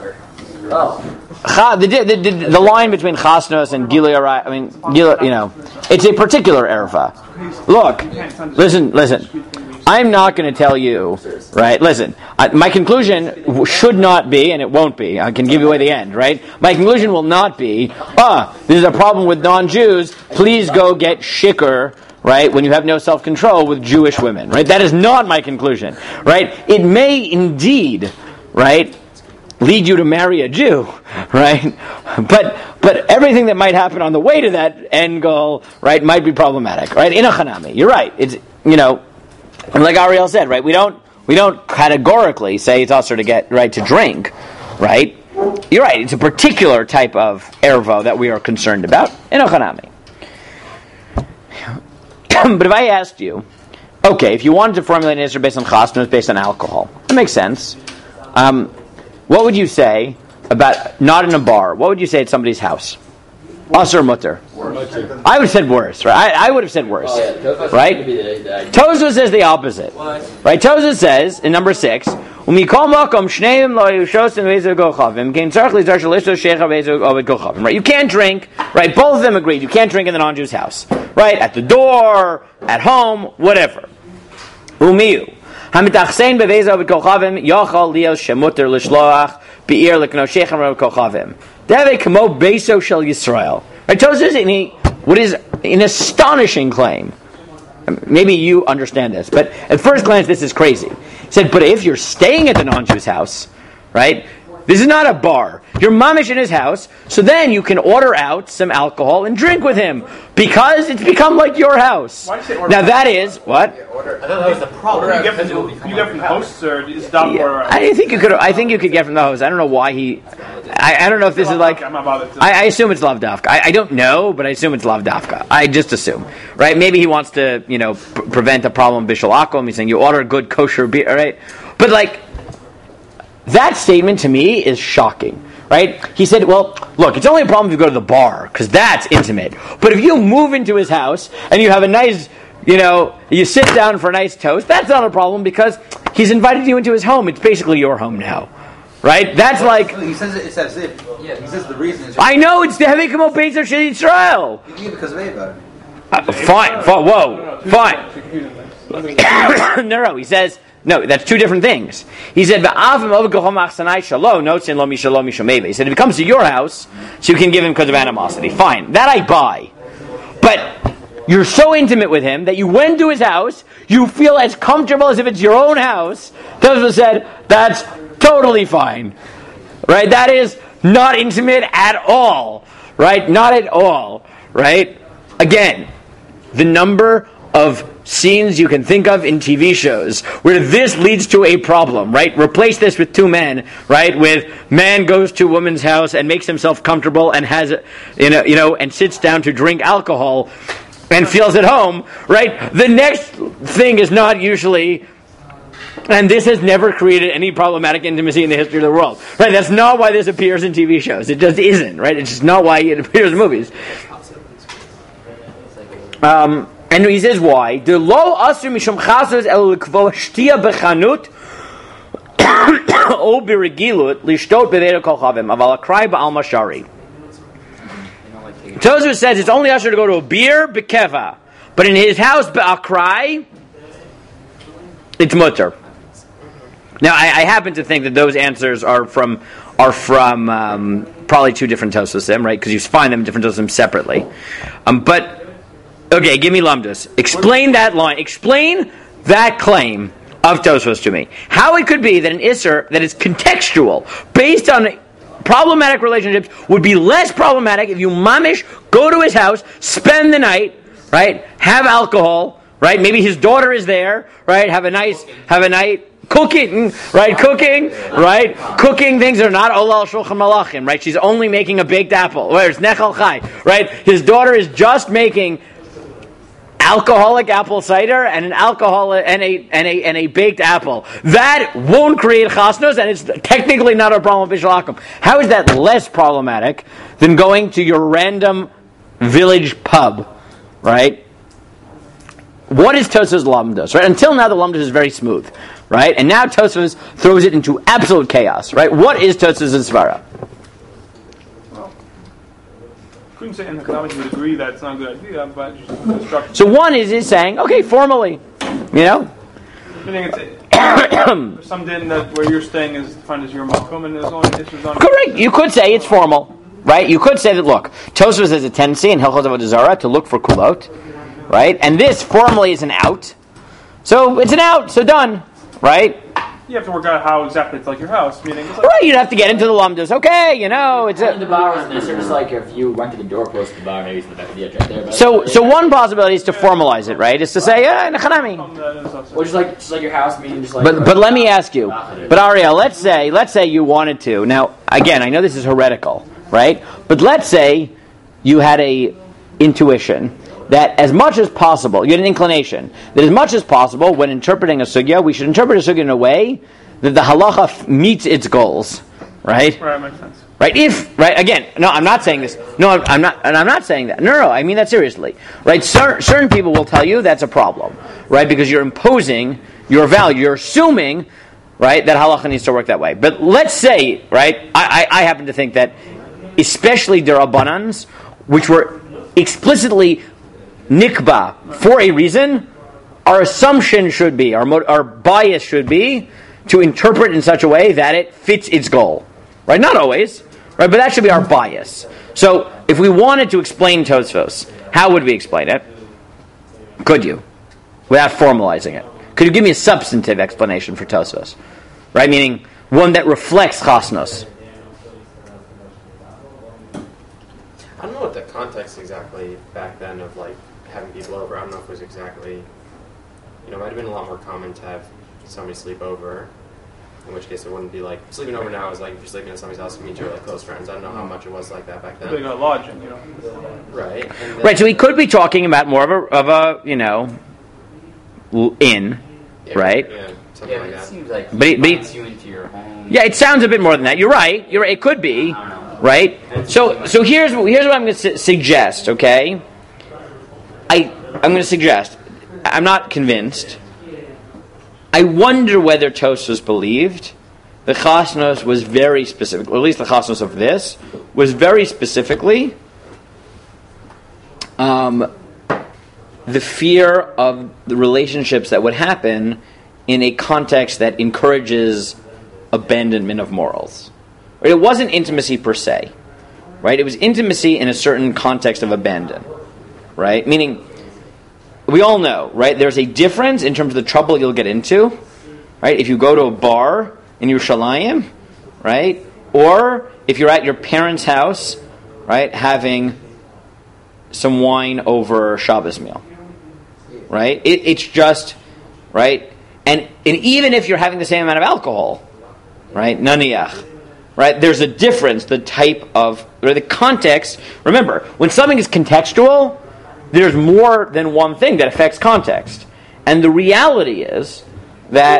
The line between chasnos and gilui arayos, it's a particular erva. Look, listen. I'm not going to tell you, right? Listen, my conclusion should not be, and it won't be. I can give you away the end, right? My conclusion will not be, this is a problem with non-Jews. Please go get shikr, right? When you have no self-control with Jewish women, right? That is not my conclusion, right? It may indeed, right, lead you to marry a Jew, right? But But everything that might happen on the way to that end goal, right, might be problematic, right? In a chanami, you're right. It's, and like Ariel said, right, we don't categorically say it's also to get, right, to drink, right? You're right, it's a particular type of ervo that we are concerned about in a chanami. But if I asked you, okay, if you wanted to formulate an answer based on chasnos, based on alcohol, that makes sense. What would you say about not in a bar? What would you say at somebody's house? Us or mutter? I would have said worse, right? I would have said worse, right? Tosfos says the opposite, right? Tosfos says in number 6, right? You can't drink, right? Both of them agreed. You can't drink in the non-Jew's house, right? At the door, at home, whatever. Umiyu. Hamitachsein bevezo v'kochavim yachal lios shemuter l'shloach be'ir l'knoshechem v'kochavim. Deve kamo beso shel Yisrael. Right? Tosfos what is an astonishing claim. Maybe you understand this, but at first glance this is crazy. He said, but if you're staying at the non-Jew's house, right? This is not a bar. You're mamish in his house, so then you can order out some alcohol and drink with him because it's become like your house. Why do you say order now out? that is what? I thought that was the problem. You get from the hosts, or you stop order out? I think you could. I think you could get from the host. I don't know why he. I don't know if this is like. I'm not bothered to. I assume it's lavdafka. I don't know, but I assume it's lavdafka. I just assume, right? Maybe he wants to, prevent a problem. Bishul akum. He's saying you order good kosher beer, right? But like. That statement to me is shocking, right? He said, well, look, it's only a problem if you go to the bar, because that's intimate. But if you move into his house, and you have a nice, you sit down for a nice toast, that's not a problem, because he's invited you into his home. It's basically your home now, right? That's like... He says it's as if, he says the reason is... I know, it's the Hevei Kamo Beis of Yisrael. Because of Eva. Fine, fine. No, he says... No, that's two different things. He said, He said, if it comes to your house, so you can give him because of animosity. Fine, that I buy. But you're so intimate with him that you went to his house, you feel as comfortable as if it's your own house. Tosfos said, that's totally fine. Right? That is not intimate at all. Right? Not at all. Right? Again, the number of scenes you can think of in TV shows where this leads to a problem, right? Replace this with two men, right? With man goes to woman's house and makes himself comfortable and has, and sits down to drink alcohol and feels at home, right? The next thing is not usually, and this has never created any problematic intimacy in the history of the world, right? That's not why this appears in TV shows. It just isn't, right? It's just not why it appears in movies. And he says why? The lo asur mishum chasos el kvo shtia bechanut o birigilut lishtot beveda kol chavim aval akrai ba'al mashari. Tosfos says it's only asur to go to a beer bekeva, but in his house be'akrai, it's mutter. Now I happen to think that those answers are from probably two different Tosfosim, right? Because you find them in different Tosfosim separately, but. Okay, give me lamdas. Explain that line. Explain that claim of Tosfos to me. How it could be that an Isser that is contextual, based on problematic relationships, would be less problematic if you mamish, go to his house, spend the night, right? Have alcohol, right? Maybe his daughter is there, right? Have a night, cooking, right? Cooking things are not olal shulchan malachim, right? She's only making a baked apple. Where it's nechal chai, right? His daughter is just making alcoholic apple cider and an alcoholic and a baked apple. That won't create chasnos, and it's technically not a problem with bishul akum. How is that less problematic than going to your random village pub, right? What is Tosfos lamdos? Right? Until now, the lamdos is very smooth, right? And now Tosfos throws it into absolute chaos, right? What is Tosfos' svara? Couldn't say in the economics would agree that it's not a good idea, but just the structure. So one is saying, okay, formally, I think it's some din that where you're staying is defined as your makom and there's only issues on. Correct. You could say it's formal, right? You could say that. Look, Tosfos has a tendency in Hilchos Avodah Zarah to look for kulot, right? And this formally is an out, so it's an out, so done, right? You have to work out how exactly it's like your house. Meaning, it's like, Right, you'd have to get into the lumdus. Okay, it's In the bar is nicer, just like if you went to the door close to the bar, maybe it's in the back of the edge right there. But so one possibility is to formalize it, right? Is to say, nechanami. Or just like your house, meaning just like. But let me ask you. But Ariel, let's say you wanted to. Now, again, I know this is heretical, right? But let's say you had a intuition that as much as possible, you had an inclination that as much as possible, when interpreting a sugya, we should interpret a sugya in a way that the halacha meets its goals, right? Right, makes sense. Right? Again, no, I'm not saying this. No, I'm not saying that. No, I mean that seriously, right? Certain people will tell you that's a problem, right? Because you're imposing your value. You're assuming, right, that halacha needs to work that way. But let's say, right, I happen to think that, especially derabbanans, which were explicitly nikba for a reason, our assumption should be, our bias should be, to interpret in such a way that it fits its goal. Right? Not always, right? But that should be our bias. So, if we wanted to explain Tosfos, how would we explain it? Could you? Without formalizing it. Could you give me a substantive explanation for Tosfos? Right? Meaning, one that reflects chasnos. I don't know what the context exactly back then of like having people over. I don't know if it was exactly, it might have been a lot more common to have somebody sleep over. In which case it wouldn't be like, sleeping over now is like if you're sleeping at somebody's house, you mean you're like close friends. I don't know how much it was like that back then. They got lodging, Right. And Right, so we could be talking about more of a inn, right? Yeah, something like it that. seems like But you into your home. Yeah, it sounds a bit more than that. You're right. It could be, right? So here's what I'm going to suggest. Okay, I'm going to suggest. I'm not convinced. I wonder whether Tosfos believed the chasnos was very specific, or at least the chasnos of this was very specifically the fear of the relationships that would happen in a context that encourages abandonment of morals. Right? It wasn't intimacy per se, right? It was intimacy in a certain context of abandon, right? Meaning, we all know, right? There's a difference in terms of the trouble you'll get into, right? If you go to a bar in Yerushalayim, right? Or if you're at your parents' house, right, having some wine over Shabbos meal, right? It's just, right? And even if you're having the same amount of alcohol, right? Naniach, right? There's a difference, the type of, or the context. Remember, when something is contextual, there's more than one thing that affects context. And the reality is that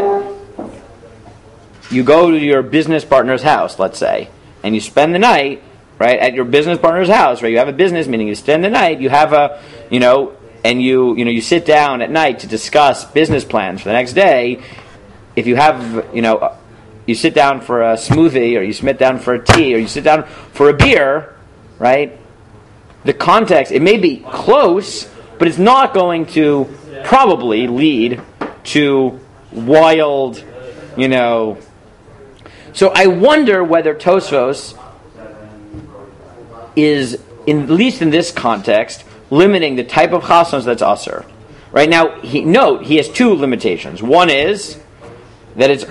you go to your business partner's house, let's say, and you spend the night, right, at your business partner's house, right? You have a business, meaning you spend the night, you have and you sit down at night to discuss business plans for the next day. If you have, you sit down for a smoothie, or you sit down for a tea, or you sit down for a beer, right? The context, it may be close, but it's not going to probably lead to wild, So I wonder whether Tosfos is, at least in this context, limiting the type of chasnos that's asur. Right now, he has two limitations. One is that it's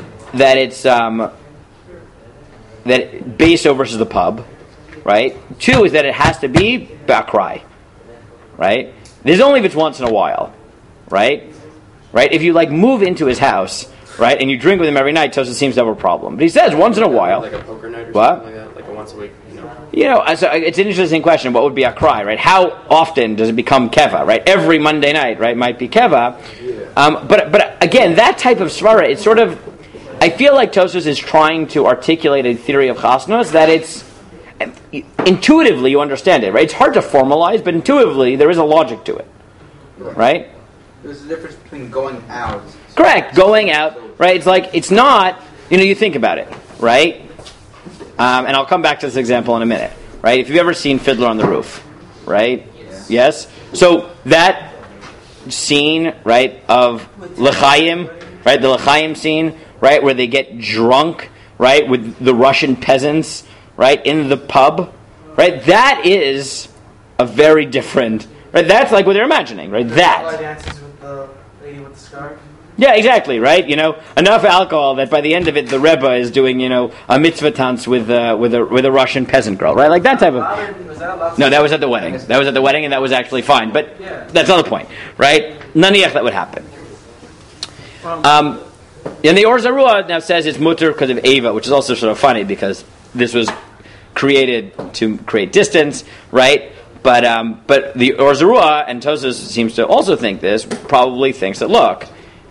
beso versus the pub. Right? Two is that it has to be ba'akrai. Right? This is only if it's once in a while. Right? Right? If you move into his house, right, and you drink with him every night, Tosfos seems to have a problem. But he says once in a while. Like a poker night or what? something like that? Like a once a week, So it's an interesting question. What would be akrai, right? How often does it become keva, right? Every Monday night, right, might be keva. Yeah. But again, that type of svara, it's sort of, I feel like Tosfos is trying to articulate a theory of chasnos that it's, intuitively you understand it, right? It's hard to formalize, but intuitively there is a logic to it, right? There's a difference between going out. Correct, going out, right? It's not, you think about it, right? And I'll come back to this example in a minute, right? If you've ever seen Fiddler on the Roof, right? Yes? So that scene, right, of L'chaim, right, the L'chaim scene, right, where they get drunk, right, with the Russian peasants, right, in the pub, right, that is a very different, right, that's like what they're imagining, right, that. Dances with the lady with the scarf. Yeah, exactly, right? Enough alcohol that by the end of it, the Rebbe is doing, a mitzvah dance with a Russian peasant girl, right? Like that type of. No, that was at the wedding. That was at the wedding, and that was actually fine. But that's not the point, right? Naniach, that would happen. And the Or Zarua now says it's mutter because of Ava, which is also sort of funny because this was created to create distance, right? But the Or Zarua, and Tosfos seems to also think this, probably thinks that look.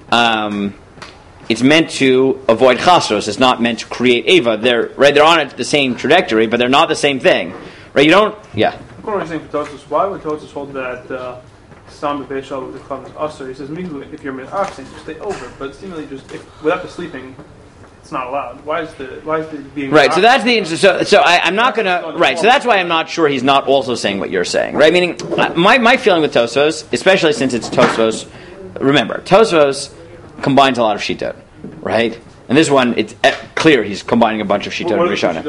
It's meant to avoid chasros. It's not meant to create Ava. They're on the same trajectory, but they're not the same thing, right? You don't. Yeah. I'm going to say for Tosfos, why would Tosfos hold that Sam Beishal with the club is usher? He says, if you're mid-oxen, you stay over, but seemingly without the sleeping, it's not allowed. Why is the being right? So that's the so I'm not going to right. So that's why I'm not sure he's not also saying what you're saying, right? Meaning, my feeling with Tosfos, especially since it's Tosfos. Remember, Tosfos combines a lot of shitot, right? And this one, it's clear he's combining a bunch of shitot and Rishona.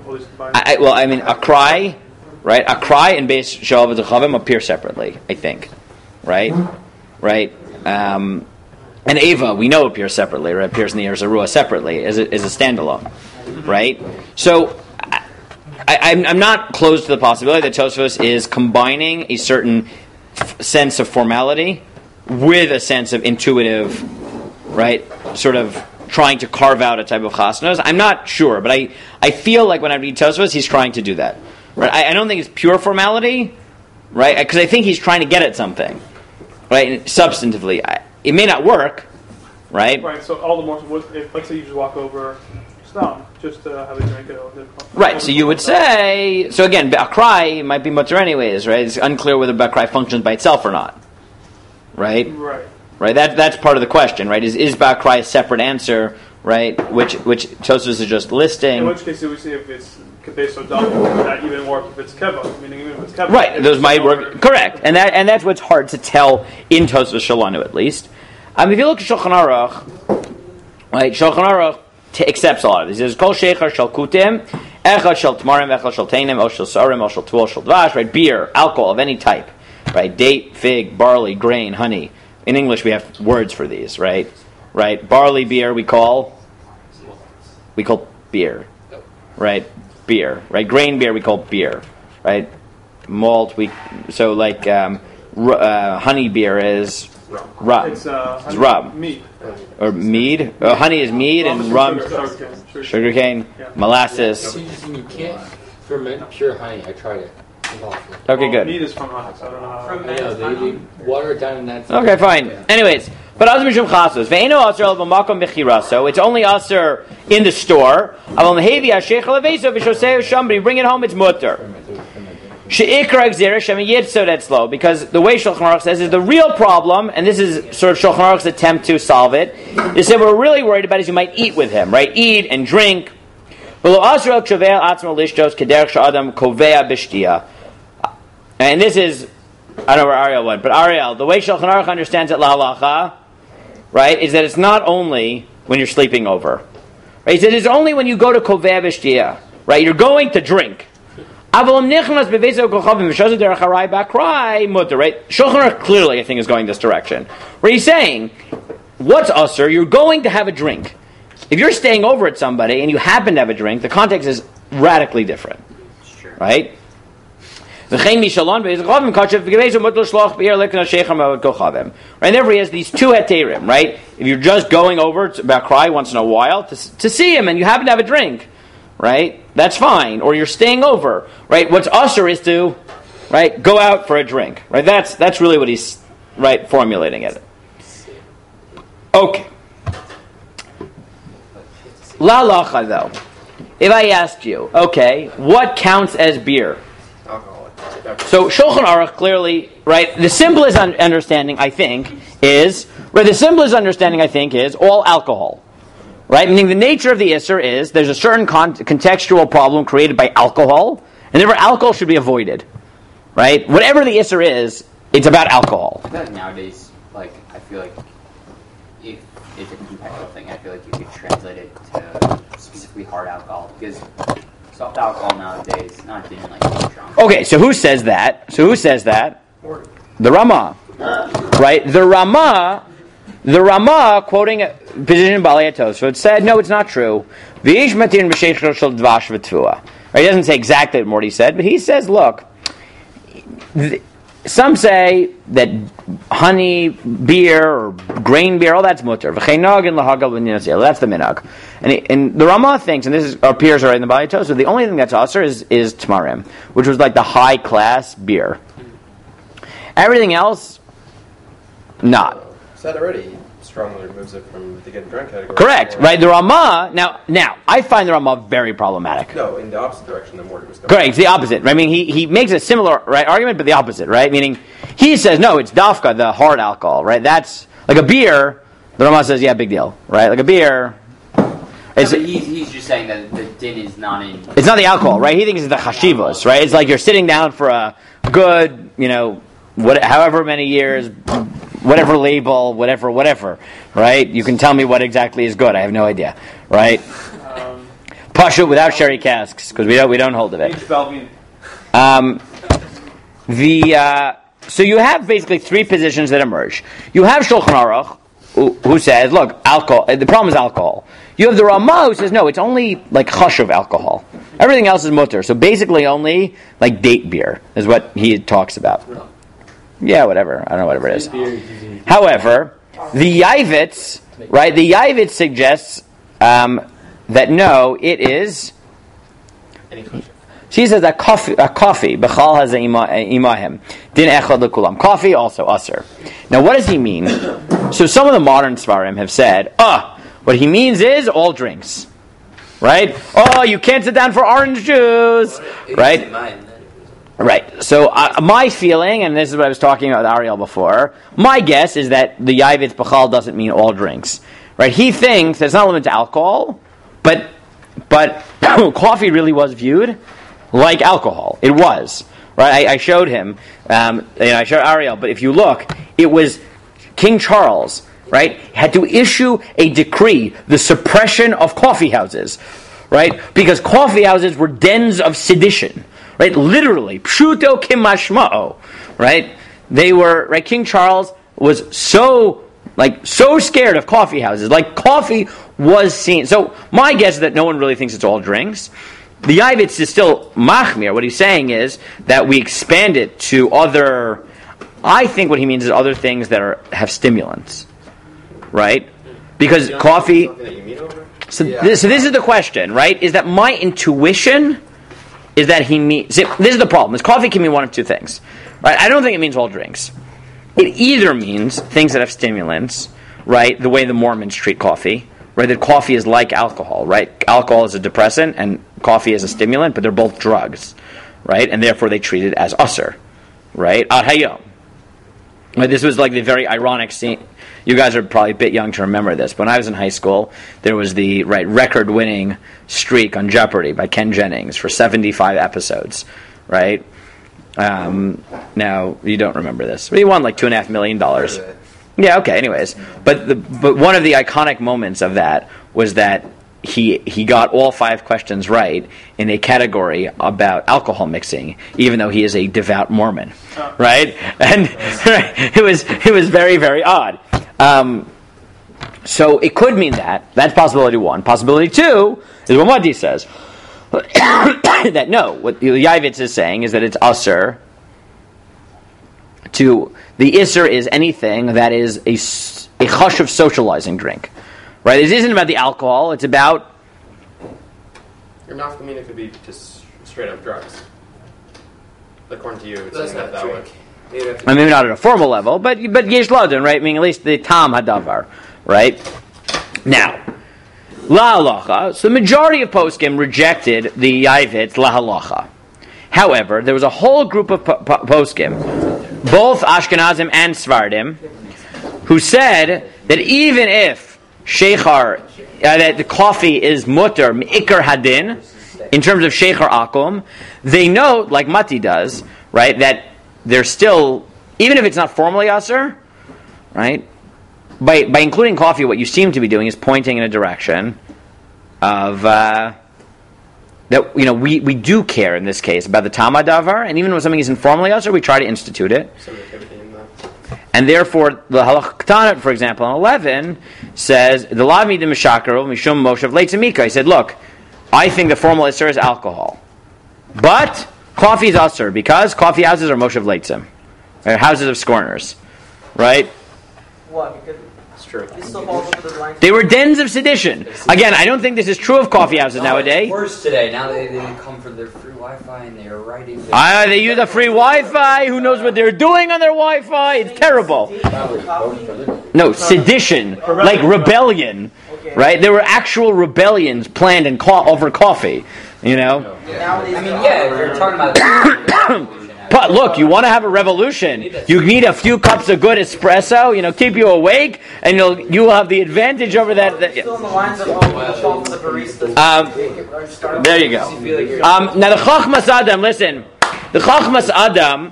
Akrai, right? Akrai and Beis Shaul v'Dechavim appear separately, I think, right? And Ava, we know appears separately, right? Appears in the Or Zarua separately as a standalone, right? So I'm not close to the possibility that Tosfos is combining a certain sense of formality with a sense of intuitive, right, sort of trying to carve out a type of chasnos. I'm not sure, but I feel like when I read Tosfos, he's trying to do that. Right? I don't think it's pure formality, right, because I think he's trying to get at something, right, substantively. It may not work, right? Right, so all the more, if, let's say you just walk over, just to have a drink. Right, so you would say, so again, Akrai might be mutter anyways, right? It's unclear whether Akrai functions by itself or not. Right? Right. That's part of the question, right? Is Ba'akrai a separate answer, right? Which Tosfos is just listing. In which case, do we see if it's Kabesh or Dami, would that even work if it's Keva? Meaning even if it's Keva. Right, those might work. Correct. And that's what's hard to tell in Tosfos Shalanu, at least. If you look at Shulchan Aruch, right, Shulchan Aruch accepts a lot of this. He says, Kol Sheichar Shal Kutim, Echad Shal Tmarim, Echad Shal Teinim, O Shal Sarim, O Shal Tuol, Shal Dvash, right? Beer, alcohol of any type. Right, date, fig, barley, grain, honey. In English, we have words for these, right? Right, barley beer we call beer, right? Beer, right? Grain beer we call beer, right? Malt honey beer is rum. It's rum. Mead. Or mead. Honey is mead and rum, sugarcane, molasses. You can't ferment pure honey. I tried it. Okay, good. Mead is from honey, so I don't know how. I know, they water it down in that. Okay, fine. Anyways, but Azim Mishum Chasos. Ve'eno aser el b'makom b'chiraso. It's only aser in the store. Aval mehevi ha'sheichel aveso v'shosei shambri. Bring it home, it's mutter. She'ikra gzera shem yitzod etzlo. Because the way Shulchan Aruch says is the real problem, and this is sort of Shulchan Aruch's attempt to solve it, is that what we're really worried about is you might eat with him, right? Eat and drink. And this is, I don't know where Ariel went, but Ariel, the way Shulchan Aruch understands it, la halacha, right, is that it's not only when you're sleeping over. Right? He said it's only when you go to kovea b'shtia, right? You're going to drink. Right? Shulchan Aruch clearly, I think, is going this direction. Where he's saying, what's usher? You're going to have a drink. If you're staying over at somebody and you happen to have a drink, the context is radically different. Right? And therefore he has these two heterim, right? If you're just going over to Ba'akrai once in a while to see him and you happen to have a drink, right? That's fine. Or you're staying over, right? What's usher is to, right, go out for a drink, right? That's really what he's, right, formulating it. Okay. La lacha though. If I ask you, okay, what counts as beer? So Shulchan Aruch clearly, right, the simplest understanding, I think, is all alcohol. Right? Meaning the nature of the Isser is there's a certain contextual problem created by alcohol, and therefore alcohol should be avoided. Right? Whatever the Isser is, it's about alcohol. I feel like nowadays, I feel like if it's a contextual thing, I feel like you could translate it to specifically hard alcohol, because soft alcohol nowadays, not doing being drunk. Okay, so who says that? The Rama. Right? The Rama the Rama, quoting a position in Balei Tosfot, said, no, it's not true. Right? He doesn't say exactly what Morty said, but he says, look, some say that honey, beer, or grain beer, all that's mutter. That's the minhag. And the Rama thinks, and this appears right in the Balei Tosfot, the only thing that's usher is tamarim, which was like the high class beer. Everything else, not. So that already strongly removes it from the getting drunk category. Correct, right? The Rama, now, I find the Rama very problematic. No, in the opposite direction than Morty was going. Correct, it's the opposite. Right? I mean, he makes a similar argument, but the opposite, right? Meaning, he says, no, it's dafka, the hard alcohol, right? That's, like a beer, the Rama says, yeah, big deal, right? Like a beer... But he's just saying that the din is not in... It's not the alcohol, right? He thinks it's the chashivos, right? It's like you're sitting down for a good, however many years... whatever label, whatever, right? You can tell me what exactly is good. I have no idea, right? Pasha without sherry casks, because we don't hold of it. So you have basically three positions that emerge. You have Shulchan Aruch, who says, look, alcohol. The problem is alcohol. You have the Rama who says, no, it's only like chashuv alcohol. Everything else is mutter. So basically only like date beer is what he talks about. Yeah, whatever. I don't know, whatever it is. However, the Yavitz, right? The Yavitz suggests that no, it is. She says that coffee, bechal has imahim, din echad lekulam. Coffee also usher. Now, what does he mean? So, some of the modern svarim have said, what he means is all drinks, right? Oh, you can't sit down for orange juice, right? Right. So my feeling, and this is what I was talking about with Ariel before, my guess is that the Yavitz Bechal doesn't mean all drinks. Right? He thinks that it's not limited to alcohol, but coffee really was viewed like alcohol. It was. Right? I showed him, I showed Ariel, but if you look, it was King Charles, right, had to issue a decree, the suppression of coffee houses, right? Because coffee houses were dens of sedition. Right, literally, pshuto kimashmao, right? They were, right, King Charles was so scared of coffee houses. Like, coffee was seen. So, my guess is that no one really thinks it's all drinks. The Yavitz is still machmir. What he's saying is that we expand it to other, I think what he means is other things that have stimulants, right? Because coffee, so this is the question, right? Is that my intuition... is that he means... This is the problem. Coffee can mean one of two things. Right? I don't think it means all drinks. It either means things that have stimulants, right? The way the Mormons treat coffee, right? That coffee is like alcohol, right? Alcohol is a depressant and coffee is a stimulant, but they're both drugs, right? And therefore they treat it as usher, right? Ad hayom. Right? This was like the very ironic scene. You guys are probably a bit young to remember this. But when I was in high school, there was the record-winning streak on Jeopardy by Ken Jennings for 75 episodes, right? Now, you don't remember this. But he won like $2.5 million. Yeah, okay, anyways. But one of the iconic moments of that was that he got all 5 questions right in a category about alcohol mixing, even though he is a devout Mormon, right? And it was very, very odd. So it could mean that. That's possibility 1. Possibility 2 is what Mahdi says. That no, what Yavitz is saying is that it's usher to... The isser is anything that is a chashuv socializing drink. Right? It isn't about the alcohol, it's about... Your nafkamina could be just straight up drugs. According to you, it's That's not not that way. drink. I mean, not at a formal level, but yesh ladon, right? I mean, at least the tam hadavar, right? Now, la halacha. So the majority of poskim rejected the Yavitz la halacha. However, there was a whole group of poskim, both Ashkenazim and Svardim, who said that even if sheikhar, that the coffee is mutter me'ikar hadin, in terms of sheikhar akum, they note, like Mati does, right, that there's still, even if it's not formally asur, right, by including coffee, what you seem to be doing is pointing in a direction of that we do care in this case about the Tama Davar, and even when something is informally asur, we try to institute it. And therefore, the Halakha Ketana, for example, in 11, says, the Lavi de Mishakaro, Mishum Moshav Leitzamika. He said, look, I think the formal Isser is alcohol. But coffee is Asr, because coffee houses are Moshav Leitzim. Houses of scorners. Right? What? Because It's true. this still falls under the line. They were dens of sedition. Again, I don't think this is true of coffee houses nowadays. Worse today. Now they come for their free Wi-Fi and they are writing. They use a free Wi-Fi. Who knows what they're doing on their Wi-Fi? It's terrible. No, sedition, like rebellion, right? There were actual rebellions planned and over coffee. You know. I mean, yeah, if you're talking about. But look, you want to have a revolution. You need a few cups of good espresso. Keep you awake, and you will have the advantage over that. Still in the lines of all the baristas. There you go. Now the Chachmas Adam. Listen, the Chachmas Adam.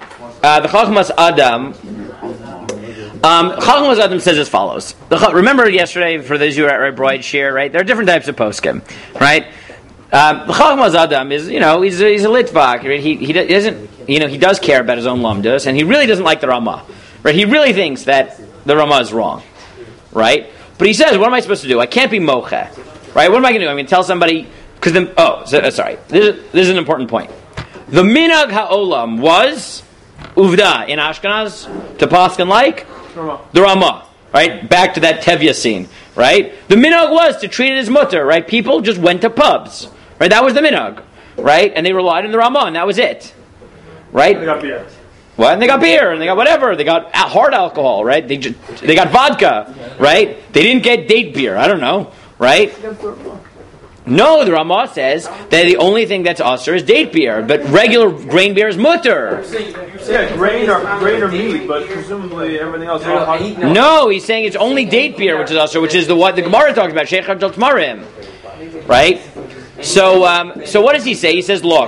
Chachmas Adam says as follows. Remember yesterday, for those who were at Broid Shir, right? There are different types of poskim, right? The Chachmas Adam is, he's a Litvak. Right? He doesn't, he does care about his own lamdas, and he really doesn't like the Ramah, right? He really thinks that the Ramah is wrong, right? But he says, what am I supposed to do? I can't be mocha, right? What am I going to do? I'm going to tell somebody because then. Sorry. This is an important point. The minhag ha'olam was uvda in Ashkenaz to paskin like the Ramah, right? Back to that Tevya scene, right? The minhag was to treat it as mutter, right? People just went to pubs. Right, that was the minhag, right? And they relied on the Ramah, and that was it, right? They got beer. What? And they got beer, and they got whatever. They got hard alcohol, right? They got vodka, right? They didn't get date beer. I don't know, right? No, the Ramah says that the only thing that's usher is date beer, but regular grain beer is mutter. Yeah, grain or meat, but presumably everything else. No, he's saying it's only date beer which is usher, which is what the Gemara talks about, Sheikh Abdul Tmarim, right? So what does he say? He says, look.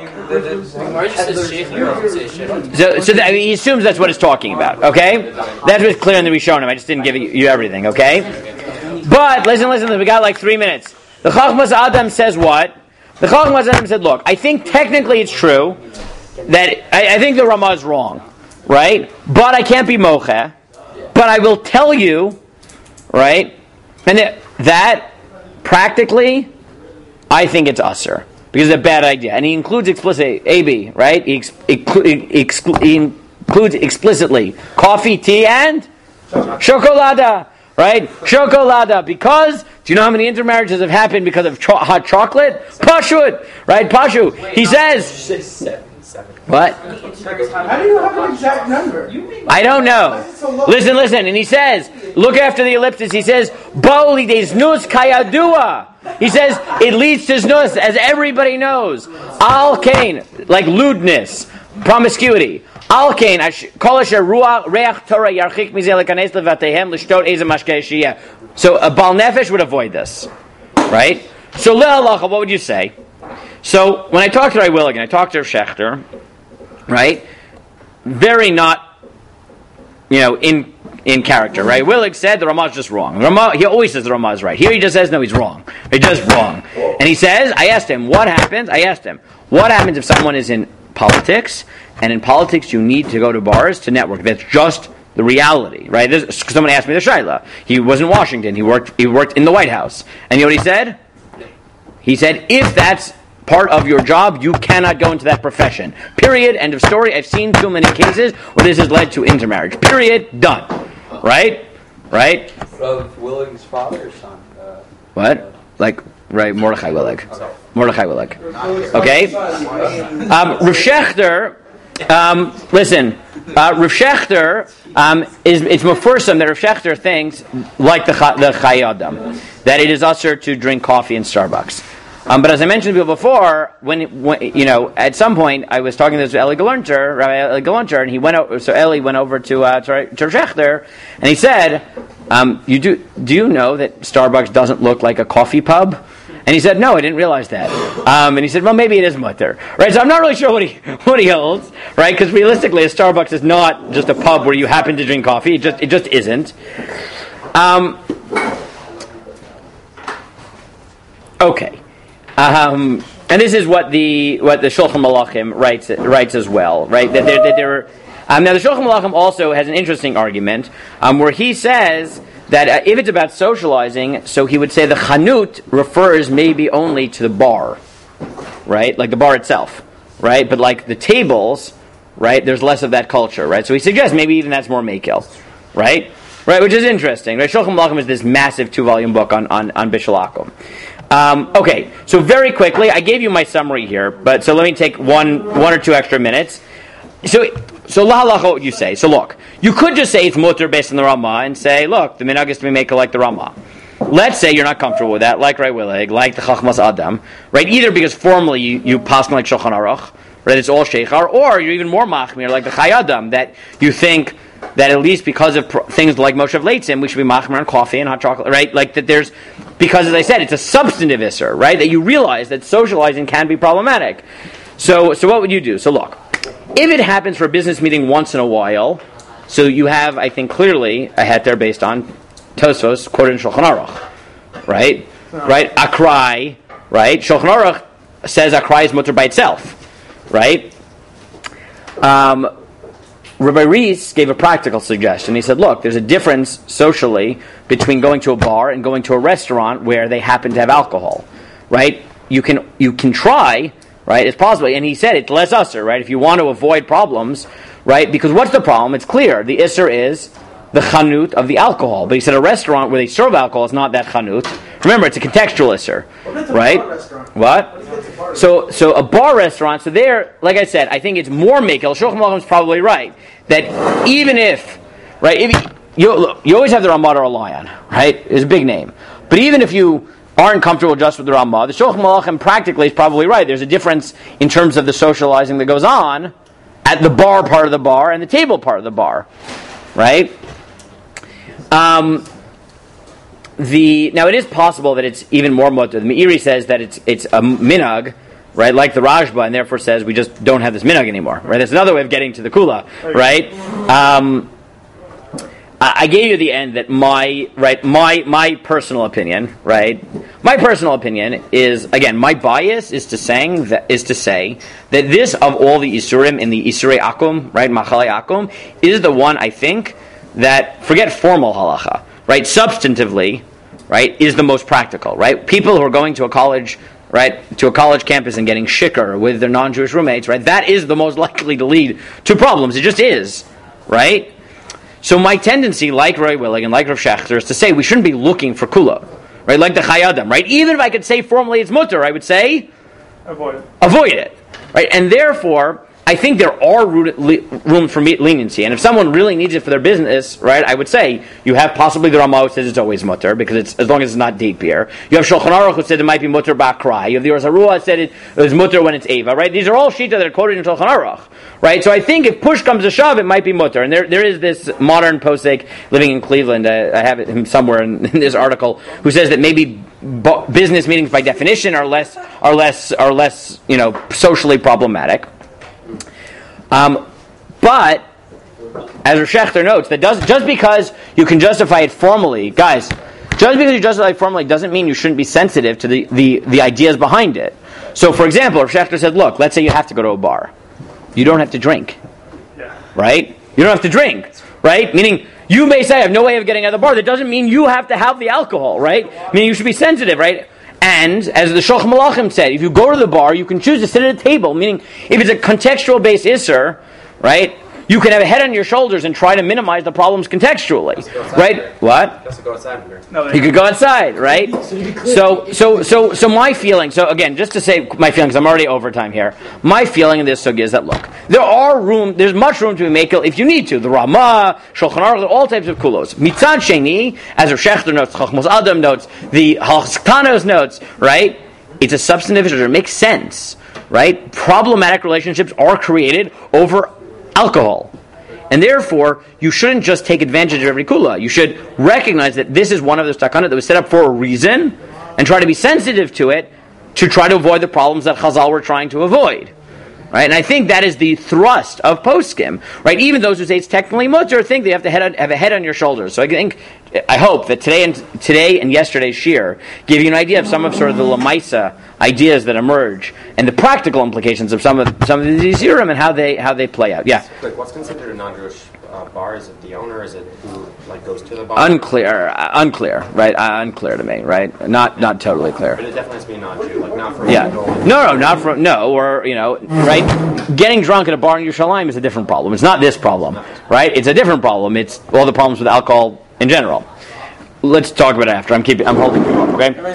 He assumes that's what it's talking about. Okay, that's what's clear in the Rishonim. I just didn't give you everything. Okay, but listen. We got like 3 minutes. The Chachmas Adam says what? The Chachmas Adam said, look. I think technically it's true that I think the Ramah is wrong, right? But I can't be mocha. But I will tell you, right? And that practically. I think it's usher because it's a bad idea, and he includes explicit AB, right? He includes explicitly coffee, tea, and chocolada, right? Chocolada, because do you know how many intermarriages have happened because of hot chocolate? Pashut, right? Pashu. He says. What? How do you have an exact number? I don't know. Listen, and he says, look after the ellipsis. He says, "Boli de znus kayadua." He says it leads to znus, as everybody knows. Al kain, like lewdness, promiscuity. Al kain, kol asher ruach reach Torah yarchik mizeh lekanes levatehem l'shtot ezem mashkei shiyeh. So a bal nefesh would avoid this, right? So le'alacha, what would you say? So when I talked to Ray Willigan, I talked to Schechter, right? Very not, in character, right? Willig said the Ramah is just wrong. He always says the Ramah is right. Here he just says, no, he's wrong. He's just wrong. And he says, I asked him, what happens if someone is in politics, and in politics you need to go to bars to network? That's just the reality, right? Someone asked me the Shaila. He was in Washington. He worked in the White House. And you know what he said? He said, if that's part of your job, you cannot go into that profession. Period. End of story. I've seen too many cases where this has led to intermarriage. Period. Done. Right? Of Willig's father or son? What? Right, Mordechai Willig. Okay? Rav Shechter, listen, Rav Shechter, it's mefursam that Rav Shechter thinks, like the Chai Adam, that it is usher to drink coffee in Starbucks. But as I mentioned to people before, when at some point I was talking to Rabbi Eli Galunter, and he went over. So Eli went over to Shechter, and he said, "Do you know that Starbucks doesn't look like a coffee pub?" And he said, "No, I didn't realize that." And he said, "Well, maybe it is mutter, right?" So I'm not really sure what he holds, right? Because realistically, a Starbucks is not just a pub where you happen to drink coffee. It just isn't. Okay. And this is what the Shulchan Malachim writes as well, right? That there Now the Shulchan Malachim also has an interesting argument where he says that if it's about socializing, so he would say the chanut refers maybe only to the bar, right? Like the bar itself, right? But like the tables, right? There's less of that culture, right? So he suggests maybe even that's more mekel, right? Right, which is interesting. Right? Shulchan Malachim is this massive 2-volume book on Bishul Akum. Okay, so very quickly, I gave you my summary here, but so let me take one or two extra minutes. So lahalacha, what you say? So look, you could just say it's mutter based on the Ramah and say, look, the minhag is to be mekel like the Ramah. Let's say you're not comfortable with that, like Rai Willig, like the Chachmas Adam, right? Either because formally you paskin like Shulchan Aruch, right? It's all sheichar, or you're even more machmir like the Chai Adam, that you think that at least because of things like Moshe Leitzim, we should be machmir on coffee and hot chocolate, right? Like that there's, because as I said, it's a substantive isser, right? That you realize that socializing can be problematic. So what would you do? So look, if it happens for a business meeting once in a while, so you have, I think, clearly a heter based on Tosfos quoted in Shulchan Aruch, right? Right? Akrai, right? Shulchan Aruch says Akrai is mutter by itself, right? Rabbi Rees gave a practical suggestion. He said, look, there's a difference socially between going to a bar and going to a restaurant where they happen to have alcohol, right? You can try, right? It's possible. And he said it's less usser, right? If you want to avoid problems, right? Because what's the problem? It's clear. The isser is the chanut of the alcohol. But he said a restaurant where they serve alcohol is not that chanut. Remember, it's a contextual isser, right? What? So a bar restaurant, so there, like I said, I think it's more mekel. Shulchan Malachim is probably right. That even if, right, if you always have the Ramah to rely on, right? It's a big name. But even if you aren't comfortable just with the Ramah, the Shulchan Malachim practically is probably right. There's a difference in terms of the socializing that goes on at the bar part of the bar and the table part of the bar, right? Now it is possible that it's even more mutter. The Meiri says that it's a minhag, right, like the Rashba, and therefore says we just don't have this minhag anymore, right? That's another way of getting to the kula, right? I gave you the end that my personal opinion, right? My personal opinion is, again, my bias is to say that this, of all the isurim in the isurei akum, right, machalei akum, is the one I think that, forget formal halacha, right, substantively, right, is the most practical, right? People who are going to a college, right, to a college campus and getting shikar with their non-Jewish roommates, right, that is the most likely to lead to problems. It just is, right? So my tendency, like Roy Willig and like Rav Shechter, is to say we shouldn't be looking for kula, right, like the Chai Adam, right? Even if I could say formally it's mutter, I would say avoid it, right? And therefore, I think there are room for leniency, and if someone really needs it for their business, right, I would say you have possibly the Ramah who says it's always mutter because it's as long as it's not date beer. You have Shulchan Aruch who said it might be mutter ba'akrai. You have the Ohr Zarua said it was mutter when it's eva, right? These are all shita that are quoted in Shulchan Aruch, right? So I think if push comes to shove, it might be mutter. And there is this modern posek living in Cleveland. I have it somewhere in this article who says that maybe business meetings by definition are less socially problematic. But, as Rav Shechter notes, that just because you can justify it formally, guys, just because you justify it formally doesn't mean you shouldn't be sensitive to the ideas behind it. So, for example, Rav Shechter said, look, let's say you have to go to a bar. You don't have to drink. Right? You don't have to drink. Right? Meaning, you may say, I have no way of getting out of the bar. That doesn't mean you have to have the alcohol, right? Meaning you should be sensitive, right? And, as the Shulchan Malachim said, if you go to the bar, you can choose to sit at a table, meaning if it's a contextual-based isser, right, you can have a head on your shoulders and try to minimize the problems contextually, right? What? He has to go outside. You could go outside, right? So my feeling, so again, just to say my feeling, because I'm already over time here, my feeling in this sugya is that, look, there's much room to be mekel if you need to. The Ramah, Shulchan Aruch, all types of kulos. Mitzad Sheni, as Rav Shechter notes, Chachmos Adam notes, the Halachtanos notes, right? It's a substantive issue. It makes sense, right? Problematic relationships are created over alcohol. And therefore, you shouldn't just take advantage of every kula. You should recognize that this is one of the stakana that was set up for a reason and try to be sensitive to it to try to avoid the problems that Chazal were trying to avoid. Right? And I think that is the thrust of poskim. Right? Even those who say it's technically mutter think they have to have a head on your shoulders. So I hope that today and yesterday's shir give you an idea of some of sort of the lamaisa ideas that emerge and the practical implications of some of these Yizurim and how they play out. Yeah. Like, what's considered a non-Jewish bar? Is it the owner? Is it who goes to the bar? Unclear, right? Unclear to me, right? Not totally clear. But it definitely has to be a non-Jew, like not from. Yeah. Right? Getting drunk at a bar in Yerushalayim is a different problem. It's not this problem, right? It's a different problem. It's all the problems with alcohol in general. Let's talk about it after. I'm holding you up, okay?